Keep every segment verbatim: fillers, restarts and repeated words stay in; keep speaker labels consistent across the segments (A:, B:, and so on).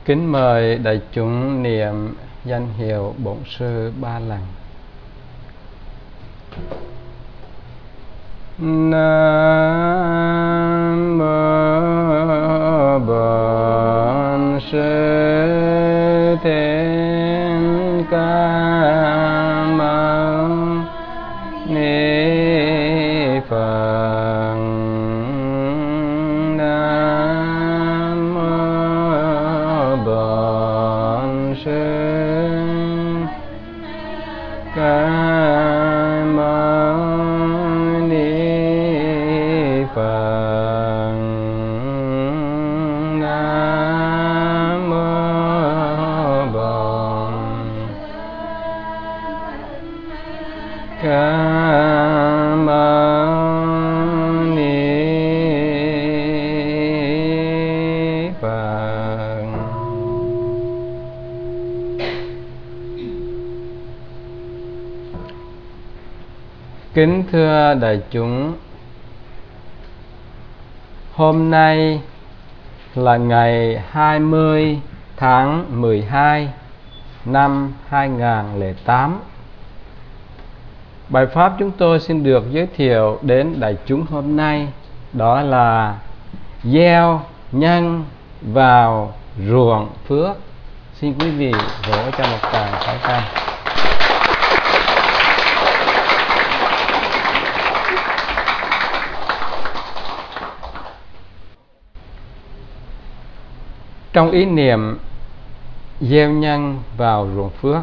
A: Kính mời đại chúng niệm danh hiệu Bổn Sư ba lần. Nam mô Bổn Sư Thích Ca Mâu Ni Phật. Nam mô Bổn Sư Ca Mâu Ni Phật. Nam mô Bổn Ca Mâu Ni Phật. Kính thưa đại chúng, hôm nay là ngày hai mươi tháng mười hai năm hai nghìn không trăm lẻ tám. Bài pháp chúng tôi xin được giới thiệu đến đại chúng hôm nay đó là gieo nhân vào ruộng phước. Xin quý vị vỗ cho một tràng pháo tay. Trong ý niệm gieo nhân vào ruộng phước,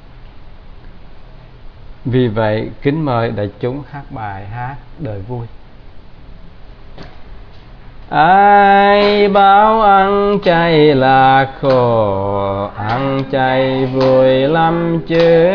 A: vì vậy kính mời đại chúng hát bài hát đời vui. Ai báo ăn chay là khổ, ăn chay vui lắm chứ.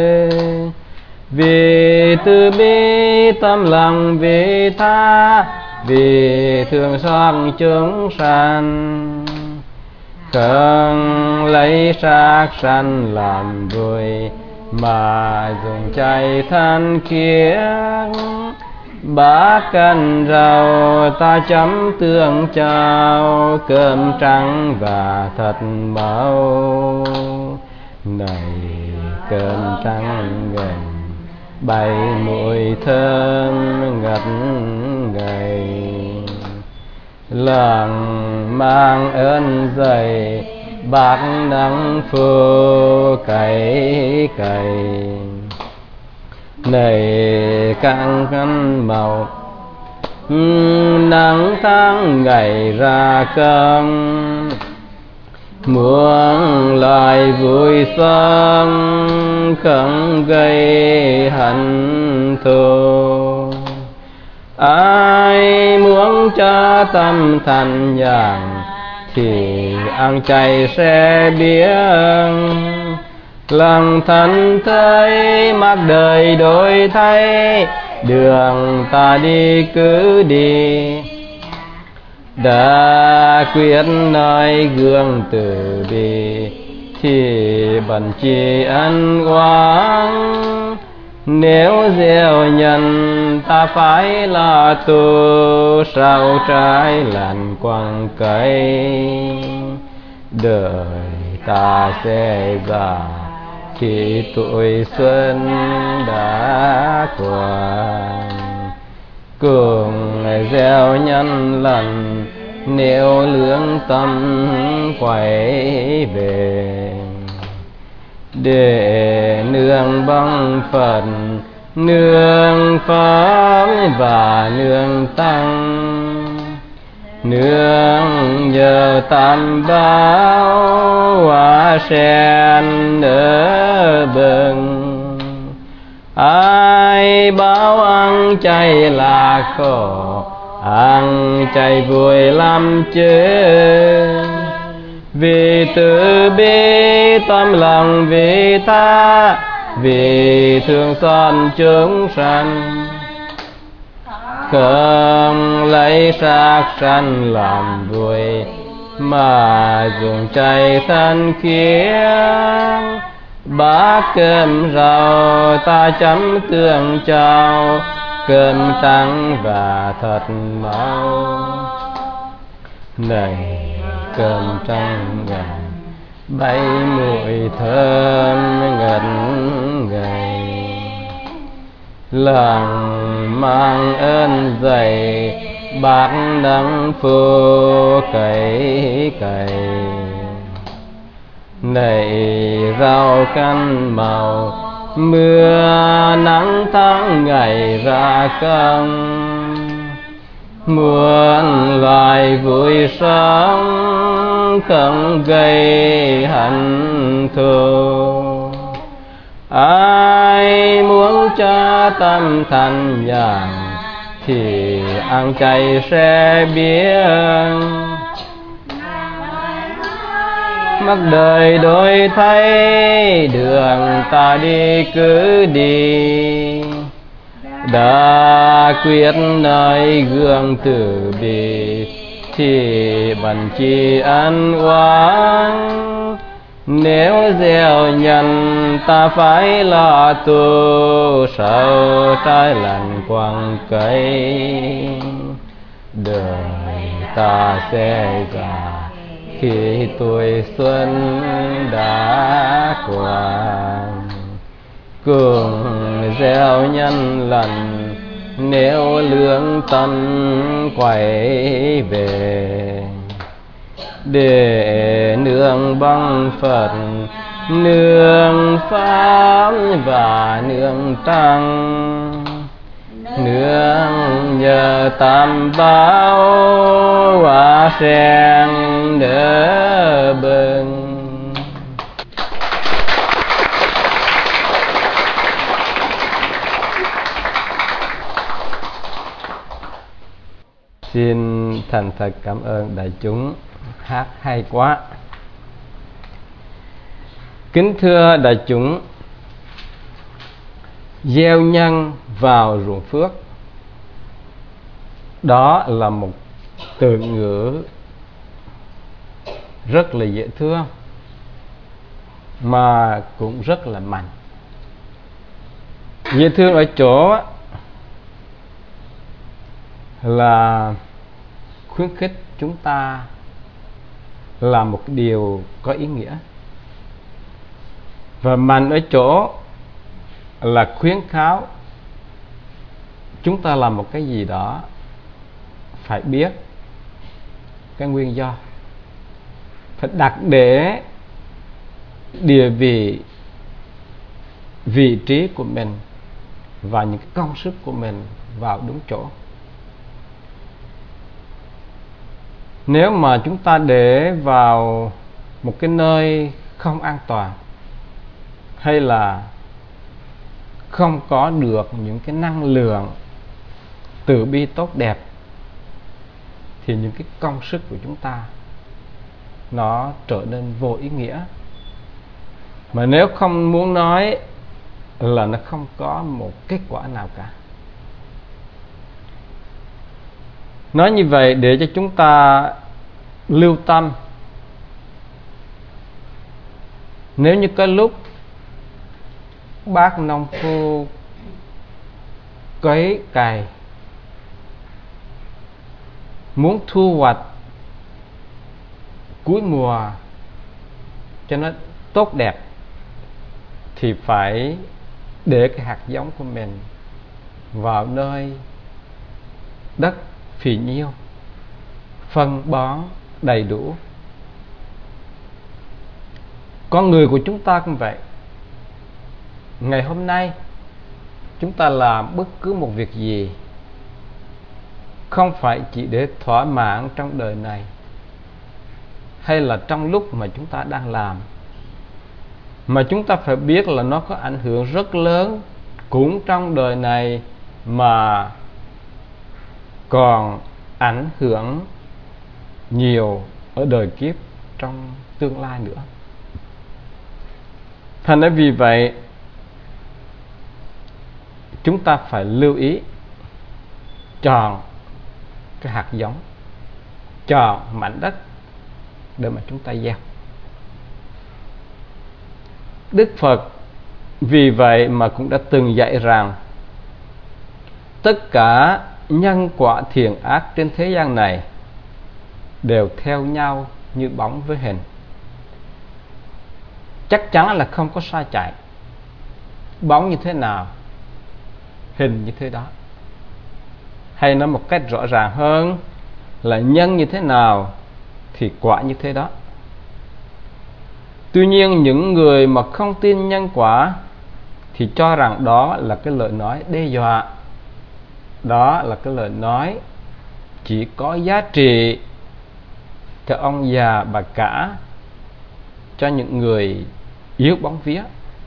A: Vì từ bi tâm lòng vị tha, vì thương xót chúng sanh. Không lấy xác sanh làm vui, mà dùng chay thanh khiết. Bát canh rau ta chấm tương chao, cơm trắng và thịt màu. Này cơm trắng gần bay mùi thơm ngất ngây. Lòng mang ơn dày, bát nắng phô cày cày. Này căng cân màu, nắng tháng ngày ra cơm. Muốn lại vui xuân, không gây hận thù. Ai muốn cho tâm thành nhàn, thì ăn chay sẽ biết. Lòng thân thấy mắt đời đổi thay, đường ta đi cứ đi. Đã quyết nói gương từ bi, thì bần chỉ ân oán. Nếu gieo nhân ta phải là tu, sao trái lành quăng cây. Đời ta sẽ già khi tuổi xuân đã qua. Cùng gieo nhân lành, nếu lương tâm quay về. Để nương băng Phật, nương Pháp và nương Tăng. Nương nhờ tam bảo, hoa sen nở bừng. Ai báo ăn chay là khổ, ăn chay vui lắm chứ. Vì từ bi tâm lòng vị tha, vì thương xót chúng sanh. Không lấy xác sanh làm vui, mà dùng chay thanh khiết. Bát cơm rau ta chấm tương chao, cơm trắng và thịt màu. Này cơm trắng gà bay mùi thơm ngẩn ngây, lòng mang ơn dày bát nắng phô cày cày. Này rau căn màu mưa nắng tháng ngày ra cân, muôn loài vui sống không gây hận thù. Ai muốn cho tâm thanh nhàn thì ăn chay sẽ biết, mắt đời đổi thay đường ta đi cứ đi. Đã quyết nơi gương từ bi thì bằng chi ân oán. Nếu gieo nhân ta phải lo tu, sau trái lành quăng cây. Đời ta sẽ già khi tuổi xuân đã qua, cùng gieo nhân lành nếu lương tâm quay về. Để nương băng Phật, nương Pháp và nương Tăng, nương nhờ tam bảo hoa sen đỡ bừng. Xin thành thật cảm ơn đại chúng, hát hay quá. Kính thưa đại chúng, gieo nhân vào ruộng phước, đó là một từ ngữ rất là dễ thương mà cũng rất là mạnh. Dễ thương ở chỗ là khuyến khích chúng ta làm một điều có ý nghĩa, và mạnh ở chỗ là khuyến kháo chúng ta làm một cái gì đó phải biết cái nguyên do, phải đặt để địa vị, vị trí của mình và những cái công sức của mình vào đúng chỗ. Nếu mà chúng ta để vào một cái nơi không an toàn, hay là không có được những cái năng lượng từ bi tốt đẹp, thì những cái công sức của chúng ta nó trở nên vô ý nghĩa. Mà nếu không muốn nói là nó không có một kết quả nào cả. Nói như vậy để cho chúng ta lưu tâm. Nếu như có lúc bác nông phu cấy cày, muốn thu hoạch cuối mùa cho nó tốt đẹp, thì phải để cái hạt giống của mình vào nơi đất phì nhiêu, phân bón đầy đủ. Con người của chúng ta cũng vậy. Ngày hôm nay chúng ta làm bất cứ một việc gì không phải chỉ để thỏa mãn trong đời này, hay là trong lúc mà chúng ta đang làm, mà chúng ta phải biết là nó có ảnh hưởng rất lớn cũng trong đời này, mà còn ảnh hưởng nhiều ở đời kiếp trong tương lai nữa. Thành ra vì vậy chúng ta phải lưu ý chọn cái hạt giống, chọn mảnh đất để mà chúng ta gieo. Đức Phật vì vậy mà cũng đã từng dạy rằng tất cả nhân quả thiện ác trên thế gian này đều theo nhau như bóng với hình. chắc chắn là không có sai chạy. Bóng như thế nào, hình như thế đó. Hay nói một cách rõ ràng hơn là nhân như thế nào thì quả như thế đó. Tuy nhiên những người mà không tin nhân quả thì cho rằng đó là cái lời nói đe dọa, đó là cái lời nói chỉ có giá trị cho ông già bà cả, cho những người yếu bóng vía.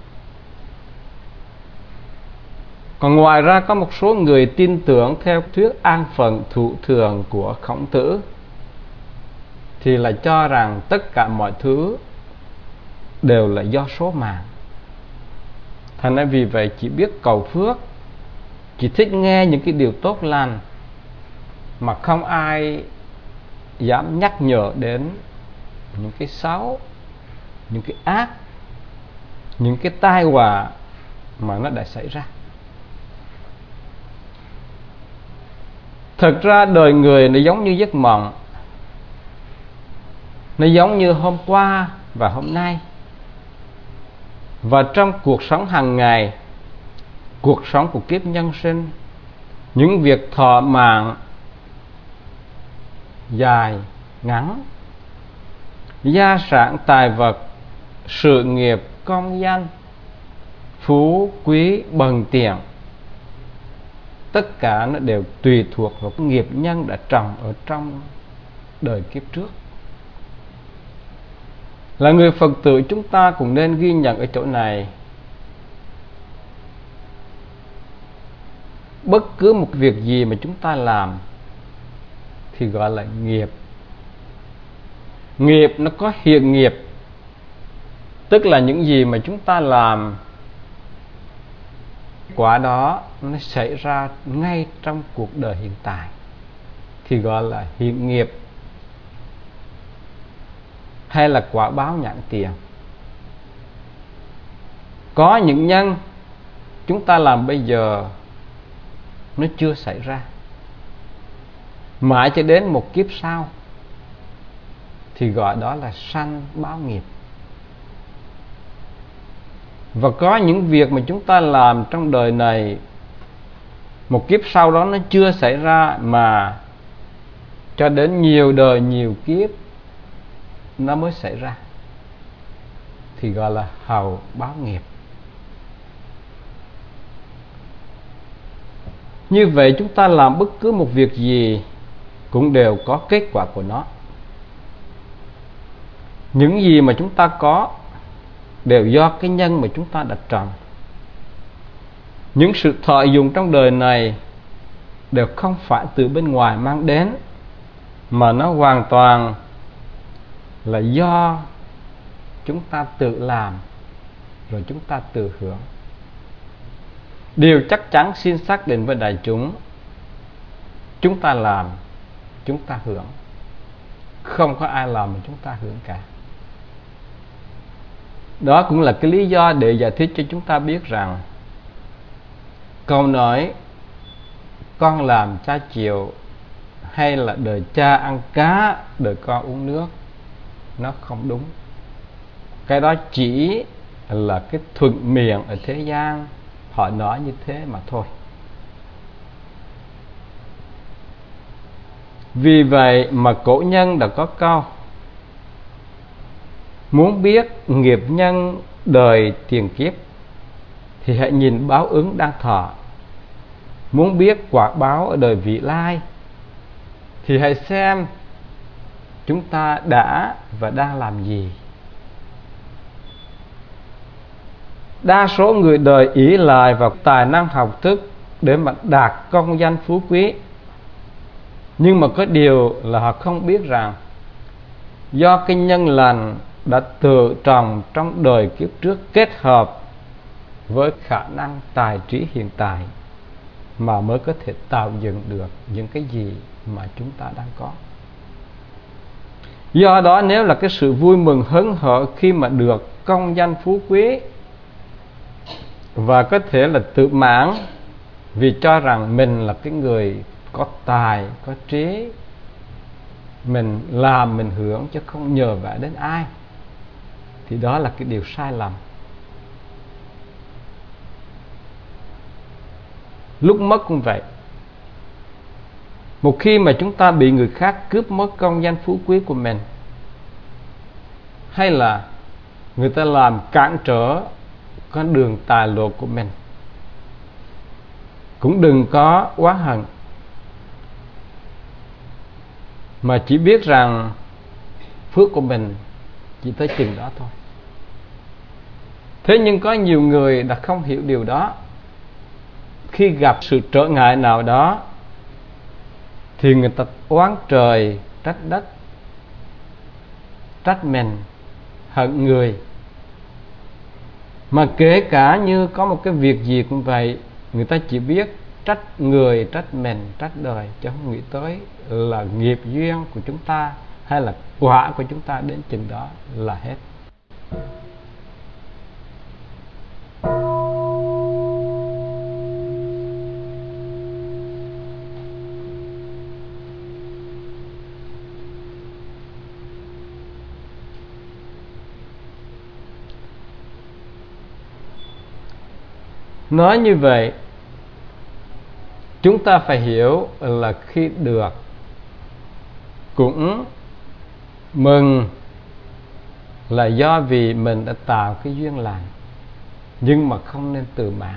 A: Còn ngoài ra có một số người tin tưởng theo thuyết an phận thủ thường của Khổng Tử thì là cho rằng tất cả mọi thứ đều là do số mạng. Thành ra vì vậy chỉ biết cầu phước, chỉ thích nghe những cái điều tốt lành, mà không ai dám nhắc nhở đến những cái xấu, những cái ác, những cái tai họa mà nó đã xảy ra. Thực ra đời người nó giống như giấc mộng, nó giống như hôm qua và hôm nay. Và trong cuộc sống hàng ngày, cuộc sống của kiếp nhân sinh, những việc thọ mạng dài ngắn, gia sản tài vật, sự nghiệp công danh, phú quý bần tiện, tất cả nó đều tùy thuộc vào cái nghiệp nhân đã trồng ở trong đời kiếp trước. Là người Phật tử, chúng ta cũng nên ghi nhận ở chỗ này, bất cứ một việc gì mà chúng ta làm thì gọi là nghiệp. Nghiệp nó có hiện nghiệp, tức là những gì mà chúng ta làm, quả đó nó xảy ra ngay trong cuộc đời hiện tại thì gọi là hiện nghiệp, hay là quả báo nhãn tiền. Có những nhân chúng ta làm bây giờ nó chưa xảy ra, mãi cho đến một kiếp sau thì gọi đó là sanh báo nghiệp. Và có những việc mà chúng ta làm trong đời này, một kiếp sau đó nó chưa xảy ra, mà cho đến nhiều đời nhiều kiếp nó mới xảy ra thì gọi là hậu báo nghiệp. Như vậy chúng ta làm bất cứ một việc gì cũng đều có kết quả của nó. Những gì mà chúng ta có đều do cái nhân mà chúng ta đã trồng. Những sự thọ dụng trong đời này đều không phải từ bên ngoài mang đến, mà nó hoàn toàn là do chúng ta tự làm rồi chúng ta tự hưởng. Điều chắc chắn xin xác định với đại chúng, chúng ta làm, chúng ta hưởng. Không có ai làm mà chúng ta hưởng cả. Đó cũng là cái lý do để giải thích cho chúng ta biết rằng câu nói con làm cha chịu, hay là đời cha ăn cá, đời con uống nước, nó không đúng. Cái đó chỉ là cái thuận miệng ở thế gian họ nói như thế mà thôi. Vì vậy mà cổ nhân đã có câu: muốn biết nghiệp nhân đời tiền kiếp thì hãy nhìn báo ứng đang thọ. Muốn biết quả báo ở đời vị lai thì hãy xem chúng ta đã và đang làm gì. Đa số người đời ỷ lại vào tài năng học thức để mà đạt công danh phú quý, nhưng mà có điều là họ không biết rằng do cái nhân lành đã tự trồng trong đời kiếp trước kết hợp với khả năng tài trí hiện tại mà mới có thể tạo dựng được những cái gì mà chúng ta đang có. Do đó nếu là cái sự vui mừng hớn hở khi mà được công danh phú quý, và có thể là tự mãn vì cho rằng mình là cái người có tài, có trí, mình làm mình hưởng chứ không nhờ vả đến ai, thì đó là cái điều sai lầm. Lúc mất cũng vậy. Một khi mà chúng ta bị người khác cướp mất công danh phú quý của mình, hay là người ta làm cản trở con đường tài lộ của mình, cũng đừng có oán hận, mà chỉ biết rằng phước của mình chỉ tới chừng đó thôi. Thế nhưng có nhiều người đã không hiểu điều đó. Khi gặp sự trở ngại nào đó thì người ta oán trời trách đất, trách mình, hận người. Mà kể cả như có một cái việc gì cũng vậy, người ta chỉ biết trách người, trách mình, trách đời, chứ không nghĩ tới là nghiệp duyên của chúng ta hay là quả của chúng ta đến chừng đó là hết. Nói như vậy, chúng ta phải hiểu là khi được cũng mừng là do vì mình đã tạo cái duyên lành, nhưng mà không nên tự mãn.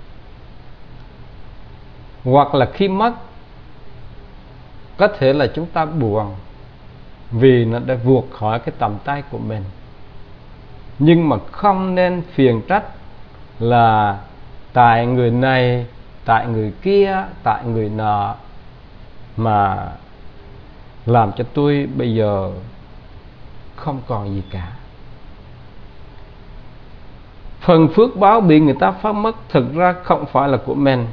A: Hoặc là khi mất, có thể là chúng ta buồn vì nó đã vụt khỏi cái tầm tay của mình, nhưng mà không nên phiền trách là tại người này, tại người kia, tại người nọ mà làm cho tôi bây giờ không còn gì cả. Phần phước báo bị người ta phá mất thực ra không phải là của mình,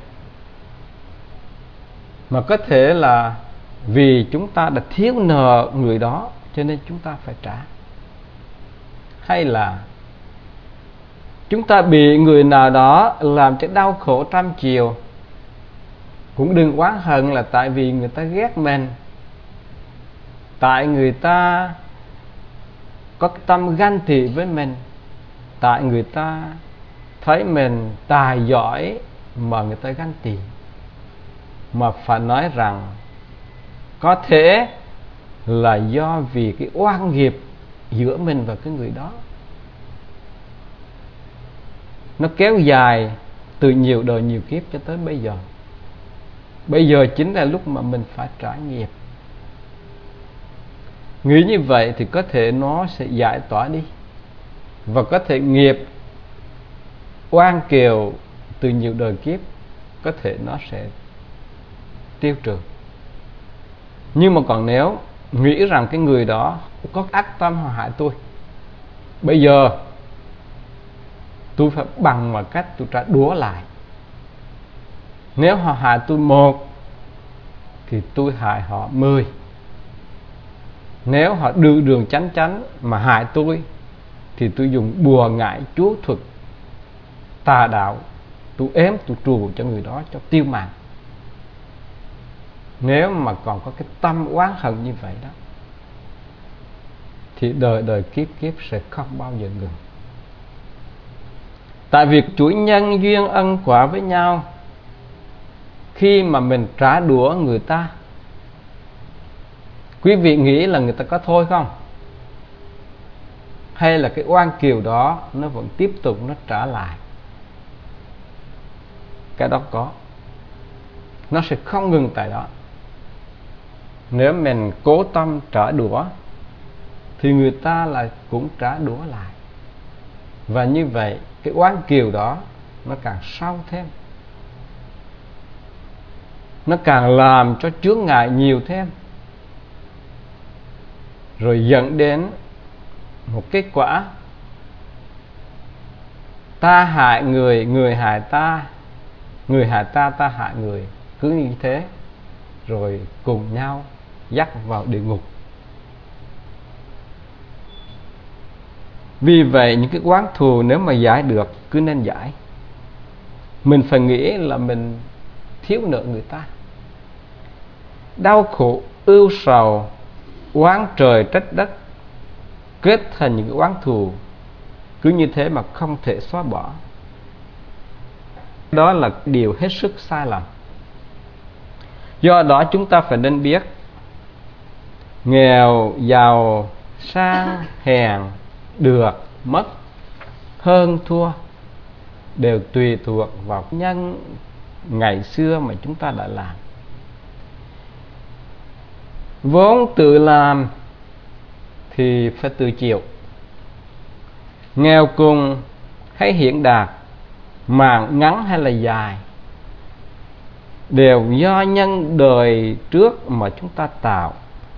A: mà có thể là vì chúng ta đã thiếu nợ người đó cho nên chúng ta phải trả. Hay là chúng ta bị người nào đó làm cho đau khổ trăm chiều, cũng đừng oán hận là tại vì người ta ghét mình, tại người ta có cái tâm ganh tị với mình, tại người ta thấy mình tài giỏi mà người ta ganh tị. Mà phải nói rằng có thể là do vì cái oan nghiệp giữa mình và cái người đó, nó kéo dài từ nhiều đời nhiều kiếp cho tới bây giờ. Bây giờ chính là lúc mà mình phải trả nghiệp. Nghĩ như vậy thì có thể nó sẽ giải tỏa đi, và có thể nghiệp oan kiều từ nhiều đời kiếp có thể nó sẽ tiêu trừ. Nhưng mà còn nếu nghĩ rằng cái người đó có ác tâm họ hại tôi, bây giờ tôi phải bằng mọi cách tôi trả đũa lại. Nếu họ hại tôi một thì tôi hại họ mười. Nếu họ đưa đường chánh chánh mà hại tôi thì tôi dùng bùa ngải chúa thuật tà đạo, tôi ém tôi trù cho người đó cho tiêu mạng. Nếu mà còn có cái tâm oán hận như vậy đó thì đời đời kiếp kiếp sẽ không bao giờ ngừng. Tại vì chuỗi nhân duyên ân quả với nhau, khi mà mình trả đũa người ta, quý vị nghĩ là người ta có thôi không? Hay là cái oan kiều đó nó vẫn tiếp tục nó trả lại? Cái đó có, nó sẽ không ngừng tại đó. Nếu mình cố tâm trả đũa thì người ta lại cũng trả đũa lại. Và như vậy cái oán kiều đó nó càng sâu thêm, nó càng làm cho chướng ngại nhiều thêm, rồi dẫn đến một kết quả ta hại người, người hại ta, người hại ta, ta hại người, cứ như thế rồi cùng nhau dắt vào địa ngục. Vì vậy những cái oán thù nếu mà giải được cứ nên giải. Mình phải nghĩ là mình thiếu nợ người ta, đau khổ, ưu sầu, oán trời trách đất, kết thành những cái oán thù cứ như thế mà không thể xóa bỏ. Đó là điều hết sức sai lầm. Do đó chúng ta phải nên biết nghèo, giàu, sang, hèn, được, mất, hơn, thua đều tùy thuộc vào nhân ngày xưa mà chúng ta đã làm. Vốn tự làm thì phải tự chịu. Nghèo cùng hay hiện đạt, mạng ngắn hay là dài, đều do nhân đời trước mà chúng ta tạo.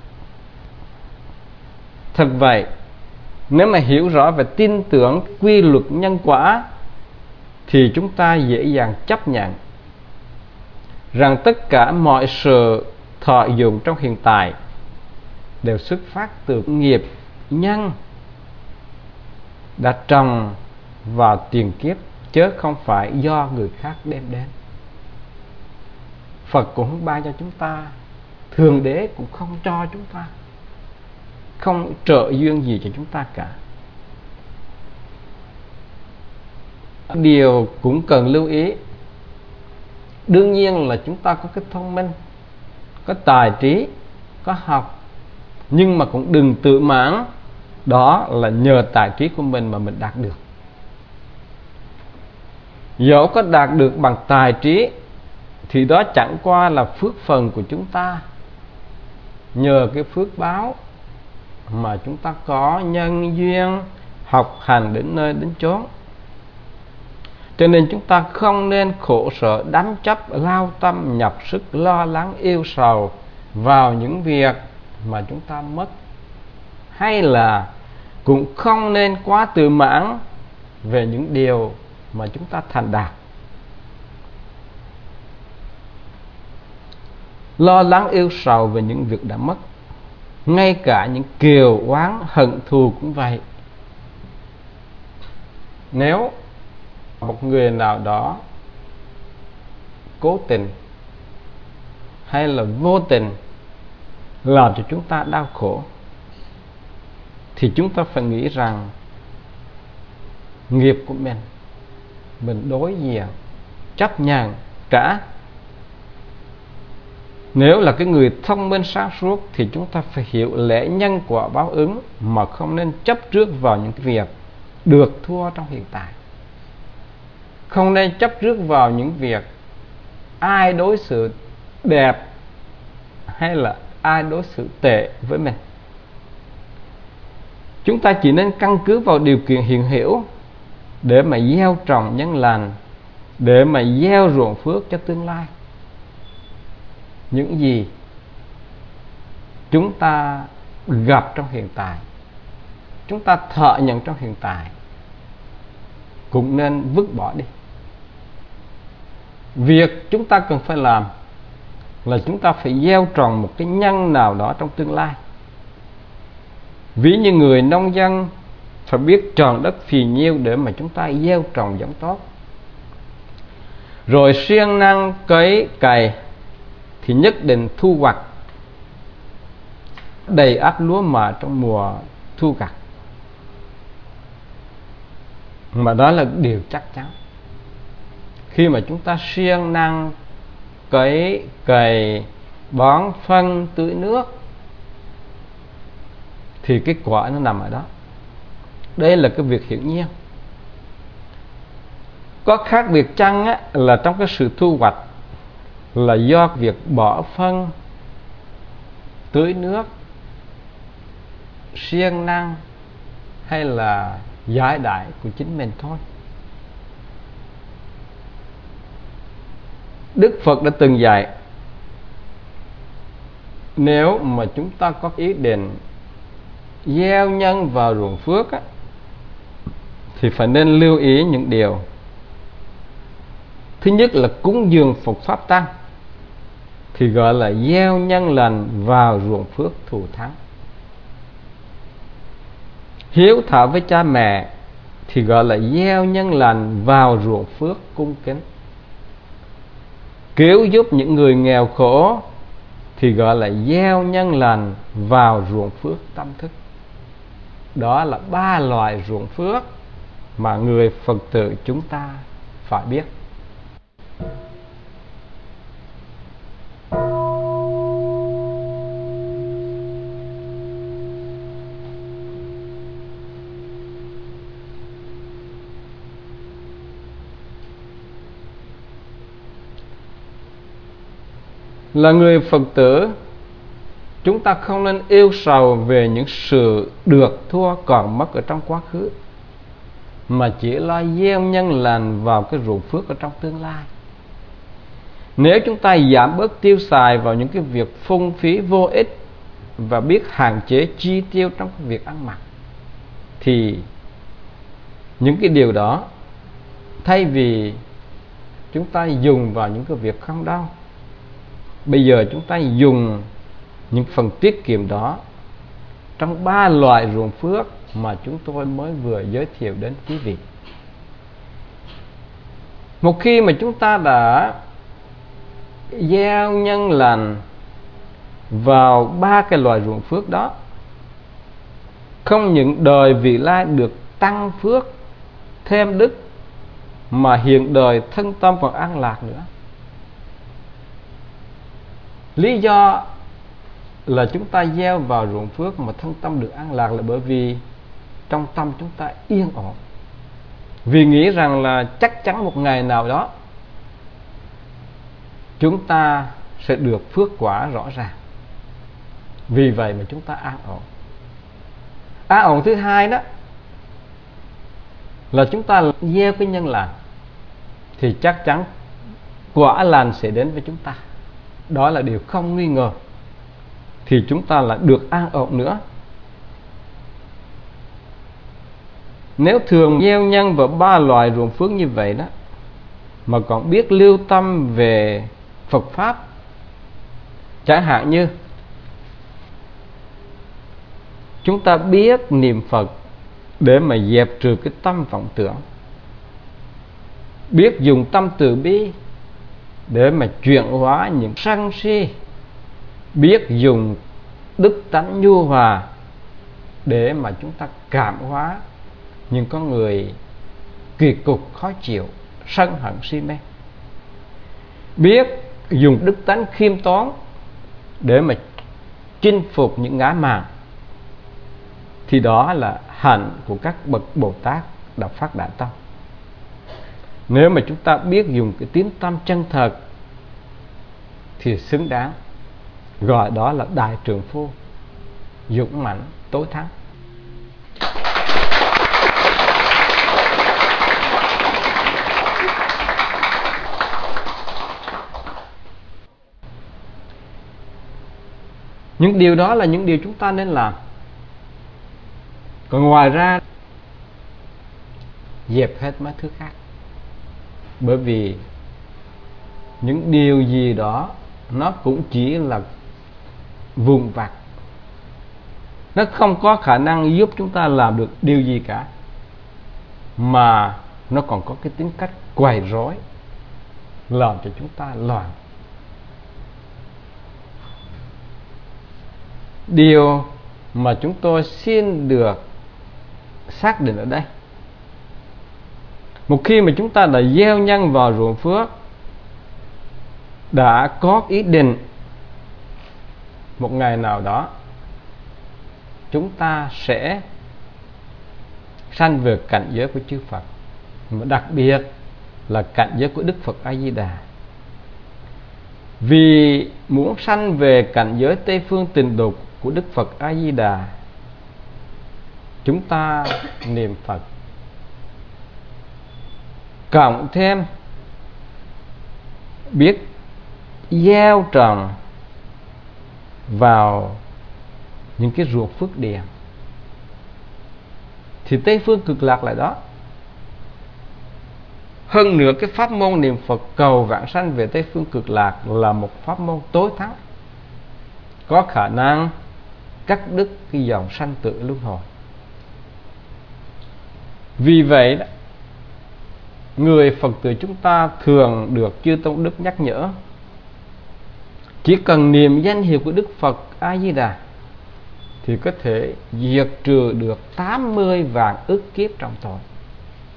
A: Thật vậy, nếu mà hiểu rõ và tin tưởng quy luật nhân quả thì chúng ta dễ dàng chấp nhận rằng tất cả mọi sự thọ dụng trong hiện tại đều xuất phát từ nghiệp nhân đã trồng vào tiền kiếp, chứ không phải do người khác đem đến. Phật cũng không ban cho chúng ta, Thượng Đế cũng không cho chúng ta, không trợ duyên gì cho chúng ta cả. Điều cũng cần lưu ý, đương nhiên là chúng ta có cái thông minh, có tài trí, có học, nhưng mà cũng đừng tự mãn đó là nhờ tài trí của mình mà mình đạt được. Dẫu có đạt được bằng tài trí thì đó chẳng qua là phước phần của chúng ta, nhờ cái phước báo mà chúng ta có nhân duyên học hành đến nơi đến chốn. Cho nên chúng ta không nên khổ sở, đắm chấp, lao tâm, nhập sức, lo lắng, yêu sầu vào những việc mà chúng ta mất. Hay là cũng không nên quá tự mãn về những điều mà chúng ta thành đạt. Lo lắng yêu sầu về những việc đã mất, ngay cả những kiều oán hận thù cũng vậy. Nếu một người nào đó cố tình hay là vô tình làm cho chúng ta đau khổ, thì chúng ta phải nghĩ rằng nghiệp của mình, mình đối diện, chấp nhận, trả. Nếu là cái người thông minh sáng suốt thì chúng ta phải hiểu lẽ nhân quả báo ứng, mà không nên chấp trước vào những cái việc được thua trong hiện tại. Không nên chấp trước vào những việc ai đối xử đẹp hay là ai đối xử tệ với mình. Chúng ta chỉ nên căn cứ vào điều kiện hiện hữu để mà gieo trồng nhân lành, để mà gieo ruộng phước cho tương lai. Những gì chúng ta gặp trong hiện tại, chúng ta thọ nhận trong hiện tại, cũng nên vứt bỏ đi. Việc chúng ta cần phải làm là chúng ta phải gieo trồng một cái nhân nào đó trong tương lai. Ví như người nông dân phải biết tròn đất phì nhiêu để mà chúng ta gieo trồng giống tốt, rồi siêng năng cấy cày thì nhất định thu hoạch đầy ắp lúa mạ trong mùa thu gặt. Mà đó là điều chắc chắn. Khi mà chúng ta siêng năng cấy cày, bón phân, tưới nước thì cái quả nó nằm ở đó. Đây là cái việc hiển nhiên. Có khác biệt chăng á, là trong cái sự thu hoạch là do việc bỏ phân, tưới nước, siêng năng hay là giải đại của chính mình thôi. Đức Phật đã từng dạy, nếu mà chúng ta có ý định gieo nhân vào ruộng phước á, thì phải nên lưu ý những điều. Thứ nhất là cúng dường Phật Pháp Tăng thì gọi là gieo nhân lành vào ruộng phước thù thắng. Hiếu thảo với cha mẹ thì gọi là gieo nhân lành vào ruộng phước cung kính. Cứu giúp những người nghèo khổ thì gọi là gieo nhân lành vào ruộng phước tâm thức. Đó là ba loại ruộng phước mà người Phật tử chúng ta phải biết. Là người Phật tử, chúng ta không nên yêu sầu về những sự được thua còn mất ở trong quá khứ, mà chỉ lo gieo nhân lành vào cái ruộng phước ở trong tương lai. Nếu chúng ta giảm bớt tiêu xài vào những cái việc phung phí vô ích và biết hạn chế chi tiêu trong cái việc ăn mặc, thì những cái điều đó, thay vì chúng ta dùng vào những cái việc không đau, bây giờ chúng ta dùng những phần tiết kiệm đó trong ba loại ruộng phước mà chúng tôi mới vừa giới thiệu đến quý vị. Một khi mà chúng ta đã gieo nhân lành vào ba cái loại ruộng phước đó, không những đời vị lai được tăng phước thêm đức, mà hiện đời thân tâm còn an lạc nữa. Lý do là chúng ta gieo vào ruộng phước mà thân tâm được an lạc là bởi vì trong tâm chúng ta yên ổn, vì nghĩ rằng là chắc chắn một ngày nào đó chúng ta sẽ được phước quả rõ ràng. Vì vậy mà chúng ta an ổn. An ổn thứ hai đó là chúng ta gieo cái nhân lành, thì chắc chắn quả lành sẽ đến với chúng ta. Đó là điều không nghi ngờ. Thì chúng ta lại được an ổn nữa. Nếu thường gieo nhân vào ba loại ruộng phước như vậy đó, mà còn biết lưu tâm về Phật Pháp, chẳng hạn như chúng ta biết niệm Phật để mà dẹp trừ cái tâm vọng tưởng, biết dùng tâm từ bi để mà chuyển hóa những sân si, biết dùng đức tánh nhu hòa để mà chúng ta cảm hóa những con người kỳ cục khó chịu, sân hận si mê, biết dùng đức tánh khiêm tốn để mà chinh phục những ngã mạn, thì đó là hạnh của các bậc Bồ Tát Đạo Phát Đại Tâm. Nếu mà chúng ta biết dùng cái tín tâm chân thật thì xứng đáng gọi đó là đại trượng phu, dũng mãnh, tối thắng. Những điều đó là những điều chúng ta nên làm. Còn ngoài ra, dẹp hết mấy thứ khác. Bởi vì những điều gì đó nó cũng chỉ là vụn vặt, nó không có khả năng giúp chúng ta làm được điều gì cả, mà nó còn có cái tính cách quấy rối, làm cho chúng ta loạn. Điều mà chúng tôi xin được xác định ở đây, một khi mà chúng ta đã gieo nhân vào ruộng phước, đã có ý định một ngày nào đó chúng ta sẽ sanh về cảnh giới của chư Phật, mà đặc biệt là cảnh giới của Đức Phật A Di Đà. Vì muốn sanh về cảnh giới Tây Phương Tịnh Độ của Đức Phật A Di Đà, chúng ta niệm Phật, cộng thêm biết gieo trồng vào những cái ruộng phước điền, thì Tây Phương Cực Lạc lại đó. Hơn nữa, cái pháp môn niệm Phật cầu vãng sanh về Tây Phương Cực Lạc là một pháp môn tối thắng, có khả năng cắt đứt cái dòng sanh tử luân hồi. Vì vậy đó, người Phật tử chúng ta thường được chư Tôn Đức nhắc nhở, chỉ cần niệm danh hiệu của Đức Phật A Di Đà thì có thể diệt trừ được tám mươi vạn ức kiếp trọng tội.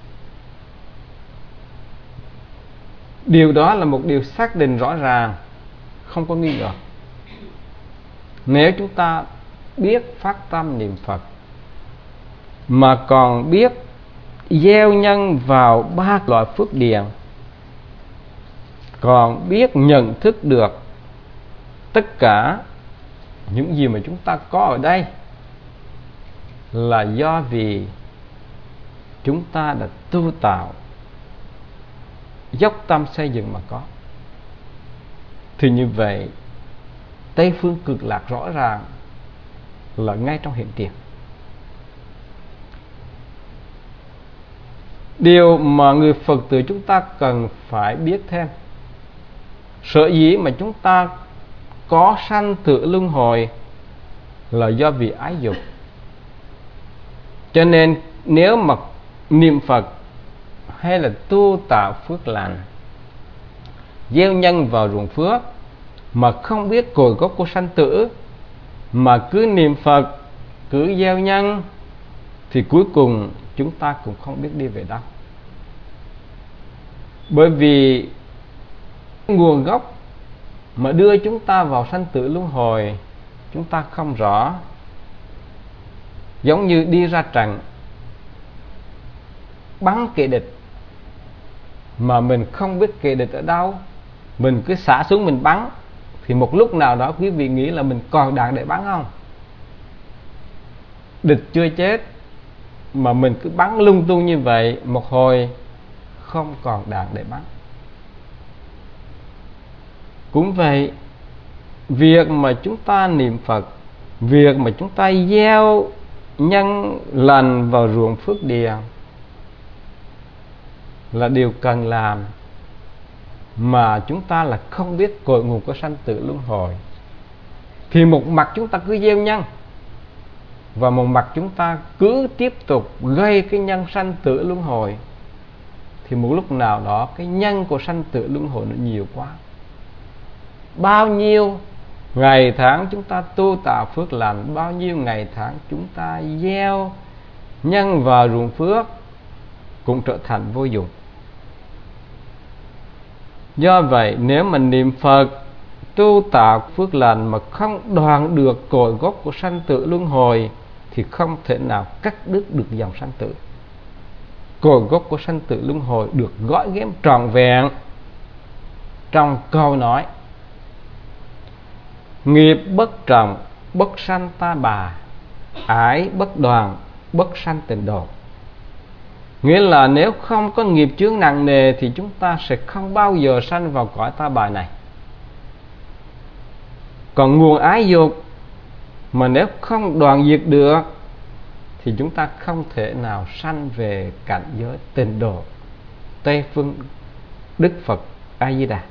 A: Điều đó là một điều xác định rõ ràng, không có nghi ngờ. Nếu chúng ta biết phát tâm niệm Phật mà còn biết gieo nhân vào ba loại phước điền, còn biết nhận thức được tất cả những gì mà chúng ta có ở đây là do vì chúng ta đã tu tạo, dốc tâm xây dựng mà có, thì như vậy Tây phương cực lạc rõ ràng là ngay trong hiện tiền. Điều mà người Phật tử chúng ta cần phải biết thêm, sở dĩ mà chúng ta có sanh tử luân hồi là do vì ái dục. Cho nên nếu mà niệm Phật hay là tu tạo phước lành, gieo nhân vào ruộng phước mà không biết cội gốc của sanh tử, mà cứ niệm Phật, cứ gieo nhân, thì cuối cùng chúng ta cũng không biết đi về đâu. Bởi vì nguồn gốc mà đưa chúng ta vào sanh tử luân hồi chúng ta không rõ. Giống như đi ra trận bắn kẻ địch mà mình không biết kẻ địch ở đâu, mình cứ xả xuống mình bắn, thì một lúc nào đó quý vị nghĩ là mình còn đạn để bắn không? Địch chưa chết mà mình cứ bắn lung tung như vậy, một hồi không còn đạn để bắn. Cũng vậy, việc mà chúng ta niệm Phật, việc mà chúng ta gieo nhân lành vào ruộng phước điền là điều cần làm, mà chúng ta là không biết cội nguồn của sanh tử luân hồi. Thì một mặt chúng ta cứ gieo nhân, và một mặt chúng ta cứ tiếp tục gây cái nhân sanh tử luân hồi, thì một lúc nào đó cái nhân của sanh tử luân hồi nó nhiều quá. Bao nhiêu ngày tháng chúng ta tu tạo phước lành, bao nhiêu ngày tháng chúng ta gieo nhân vào ruộng phước cũng trở thành vô dụng. Do vậy nếu mình niệm Phật, tu tạo phước lành mà không đoạn được cội gốc của sanh tử luân hồi thì không thể nào cắt đứt được dòng sanh tử. Cội gốc của sanh tử luân hồi được gói ghém trọn vẹn trong câu nói: nghiệp bất trọng, bất sanh ta bà, ái bất đoàn, bất sanh tịnh độ. Nghĩa là nếu không có nghiệp chướng nặng nề thì chúng ta sẽ không bao giờ sanh vào cõi ta bà này. Còn nguồn ái dục mà nếu không đoạn diệt được thì chúng ta không thể nào sanh về cảnh giới tịnh độ, Tây phương Đức Phật A Di Đà.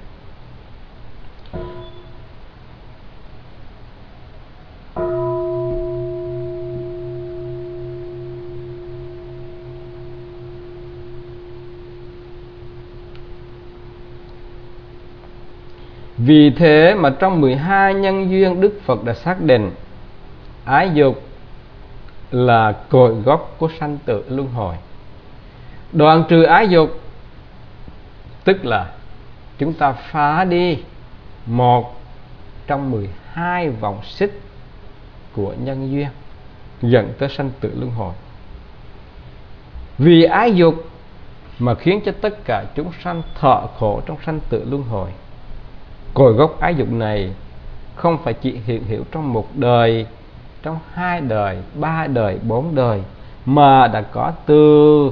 A: Vì thế mà trong mười hai nhân duyên Đức Phật đã xác định ái dục là cội gốc của sanh tử luân hồi. Đoạn trừ ái dục tức là chúng ta phá đi một trong mười hai vòng xích của nhân duyên dẫn tới sanh tử luân hồi. Vì ái dục mà khiến cho tất cả chúng sanh thọ khổ trong sanh tử luân hồi. Cội gốc ái dục này không phải chỉ hiện hữu trong một đời, trong hai đời, ba đời, bốn đời, mà đã có từ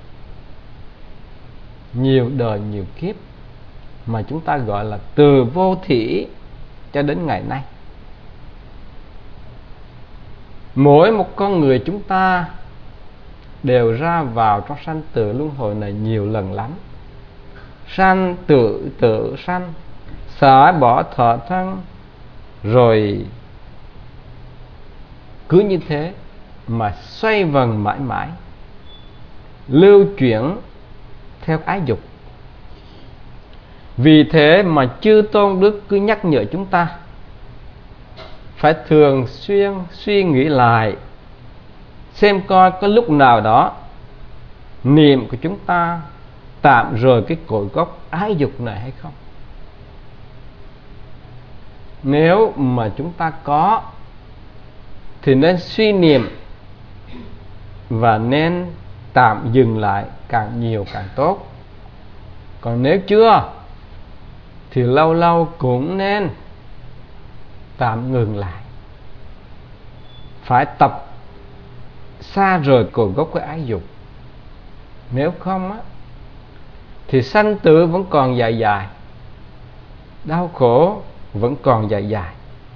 A: nhiều đời, nhiều kiếp, mà chúng ta gọi là từ vô thỉ cho đến ngày nay. Mỗi một con người chúng ta đều ra vào trong sanh tử luân hồi này nhiều lần lắm. Sanh tử tử sanh, xả bỏ thọ thân, rồi cứ như thế mà xoay vần mãi mãi, lưu chuyển theo ái dục. Vì thế mà chư tôn đức cứ nhắc nhở chúng ta phải thường xuyên suy nghĩ lại, xem coi có lúc nào đó niệm của chúng ta tạm rời cái cội gốc ái dục này hay không? Nếu mà chúng ta có thì nên suy niệm và nên tạm dừng lại, càng nhiều càng tốt. Còn nếu chưa thì lâu lâu cũng nên tạm ngừng lại. Phải tập xa rời cội gốc của ái dục. Nếu không á, thì sanh tử vẫn còn dài dài, đau khổ vẫn còn dài dài.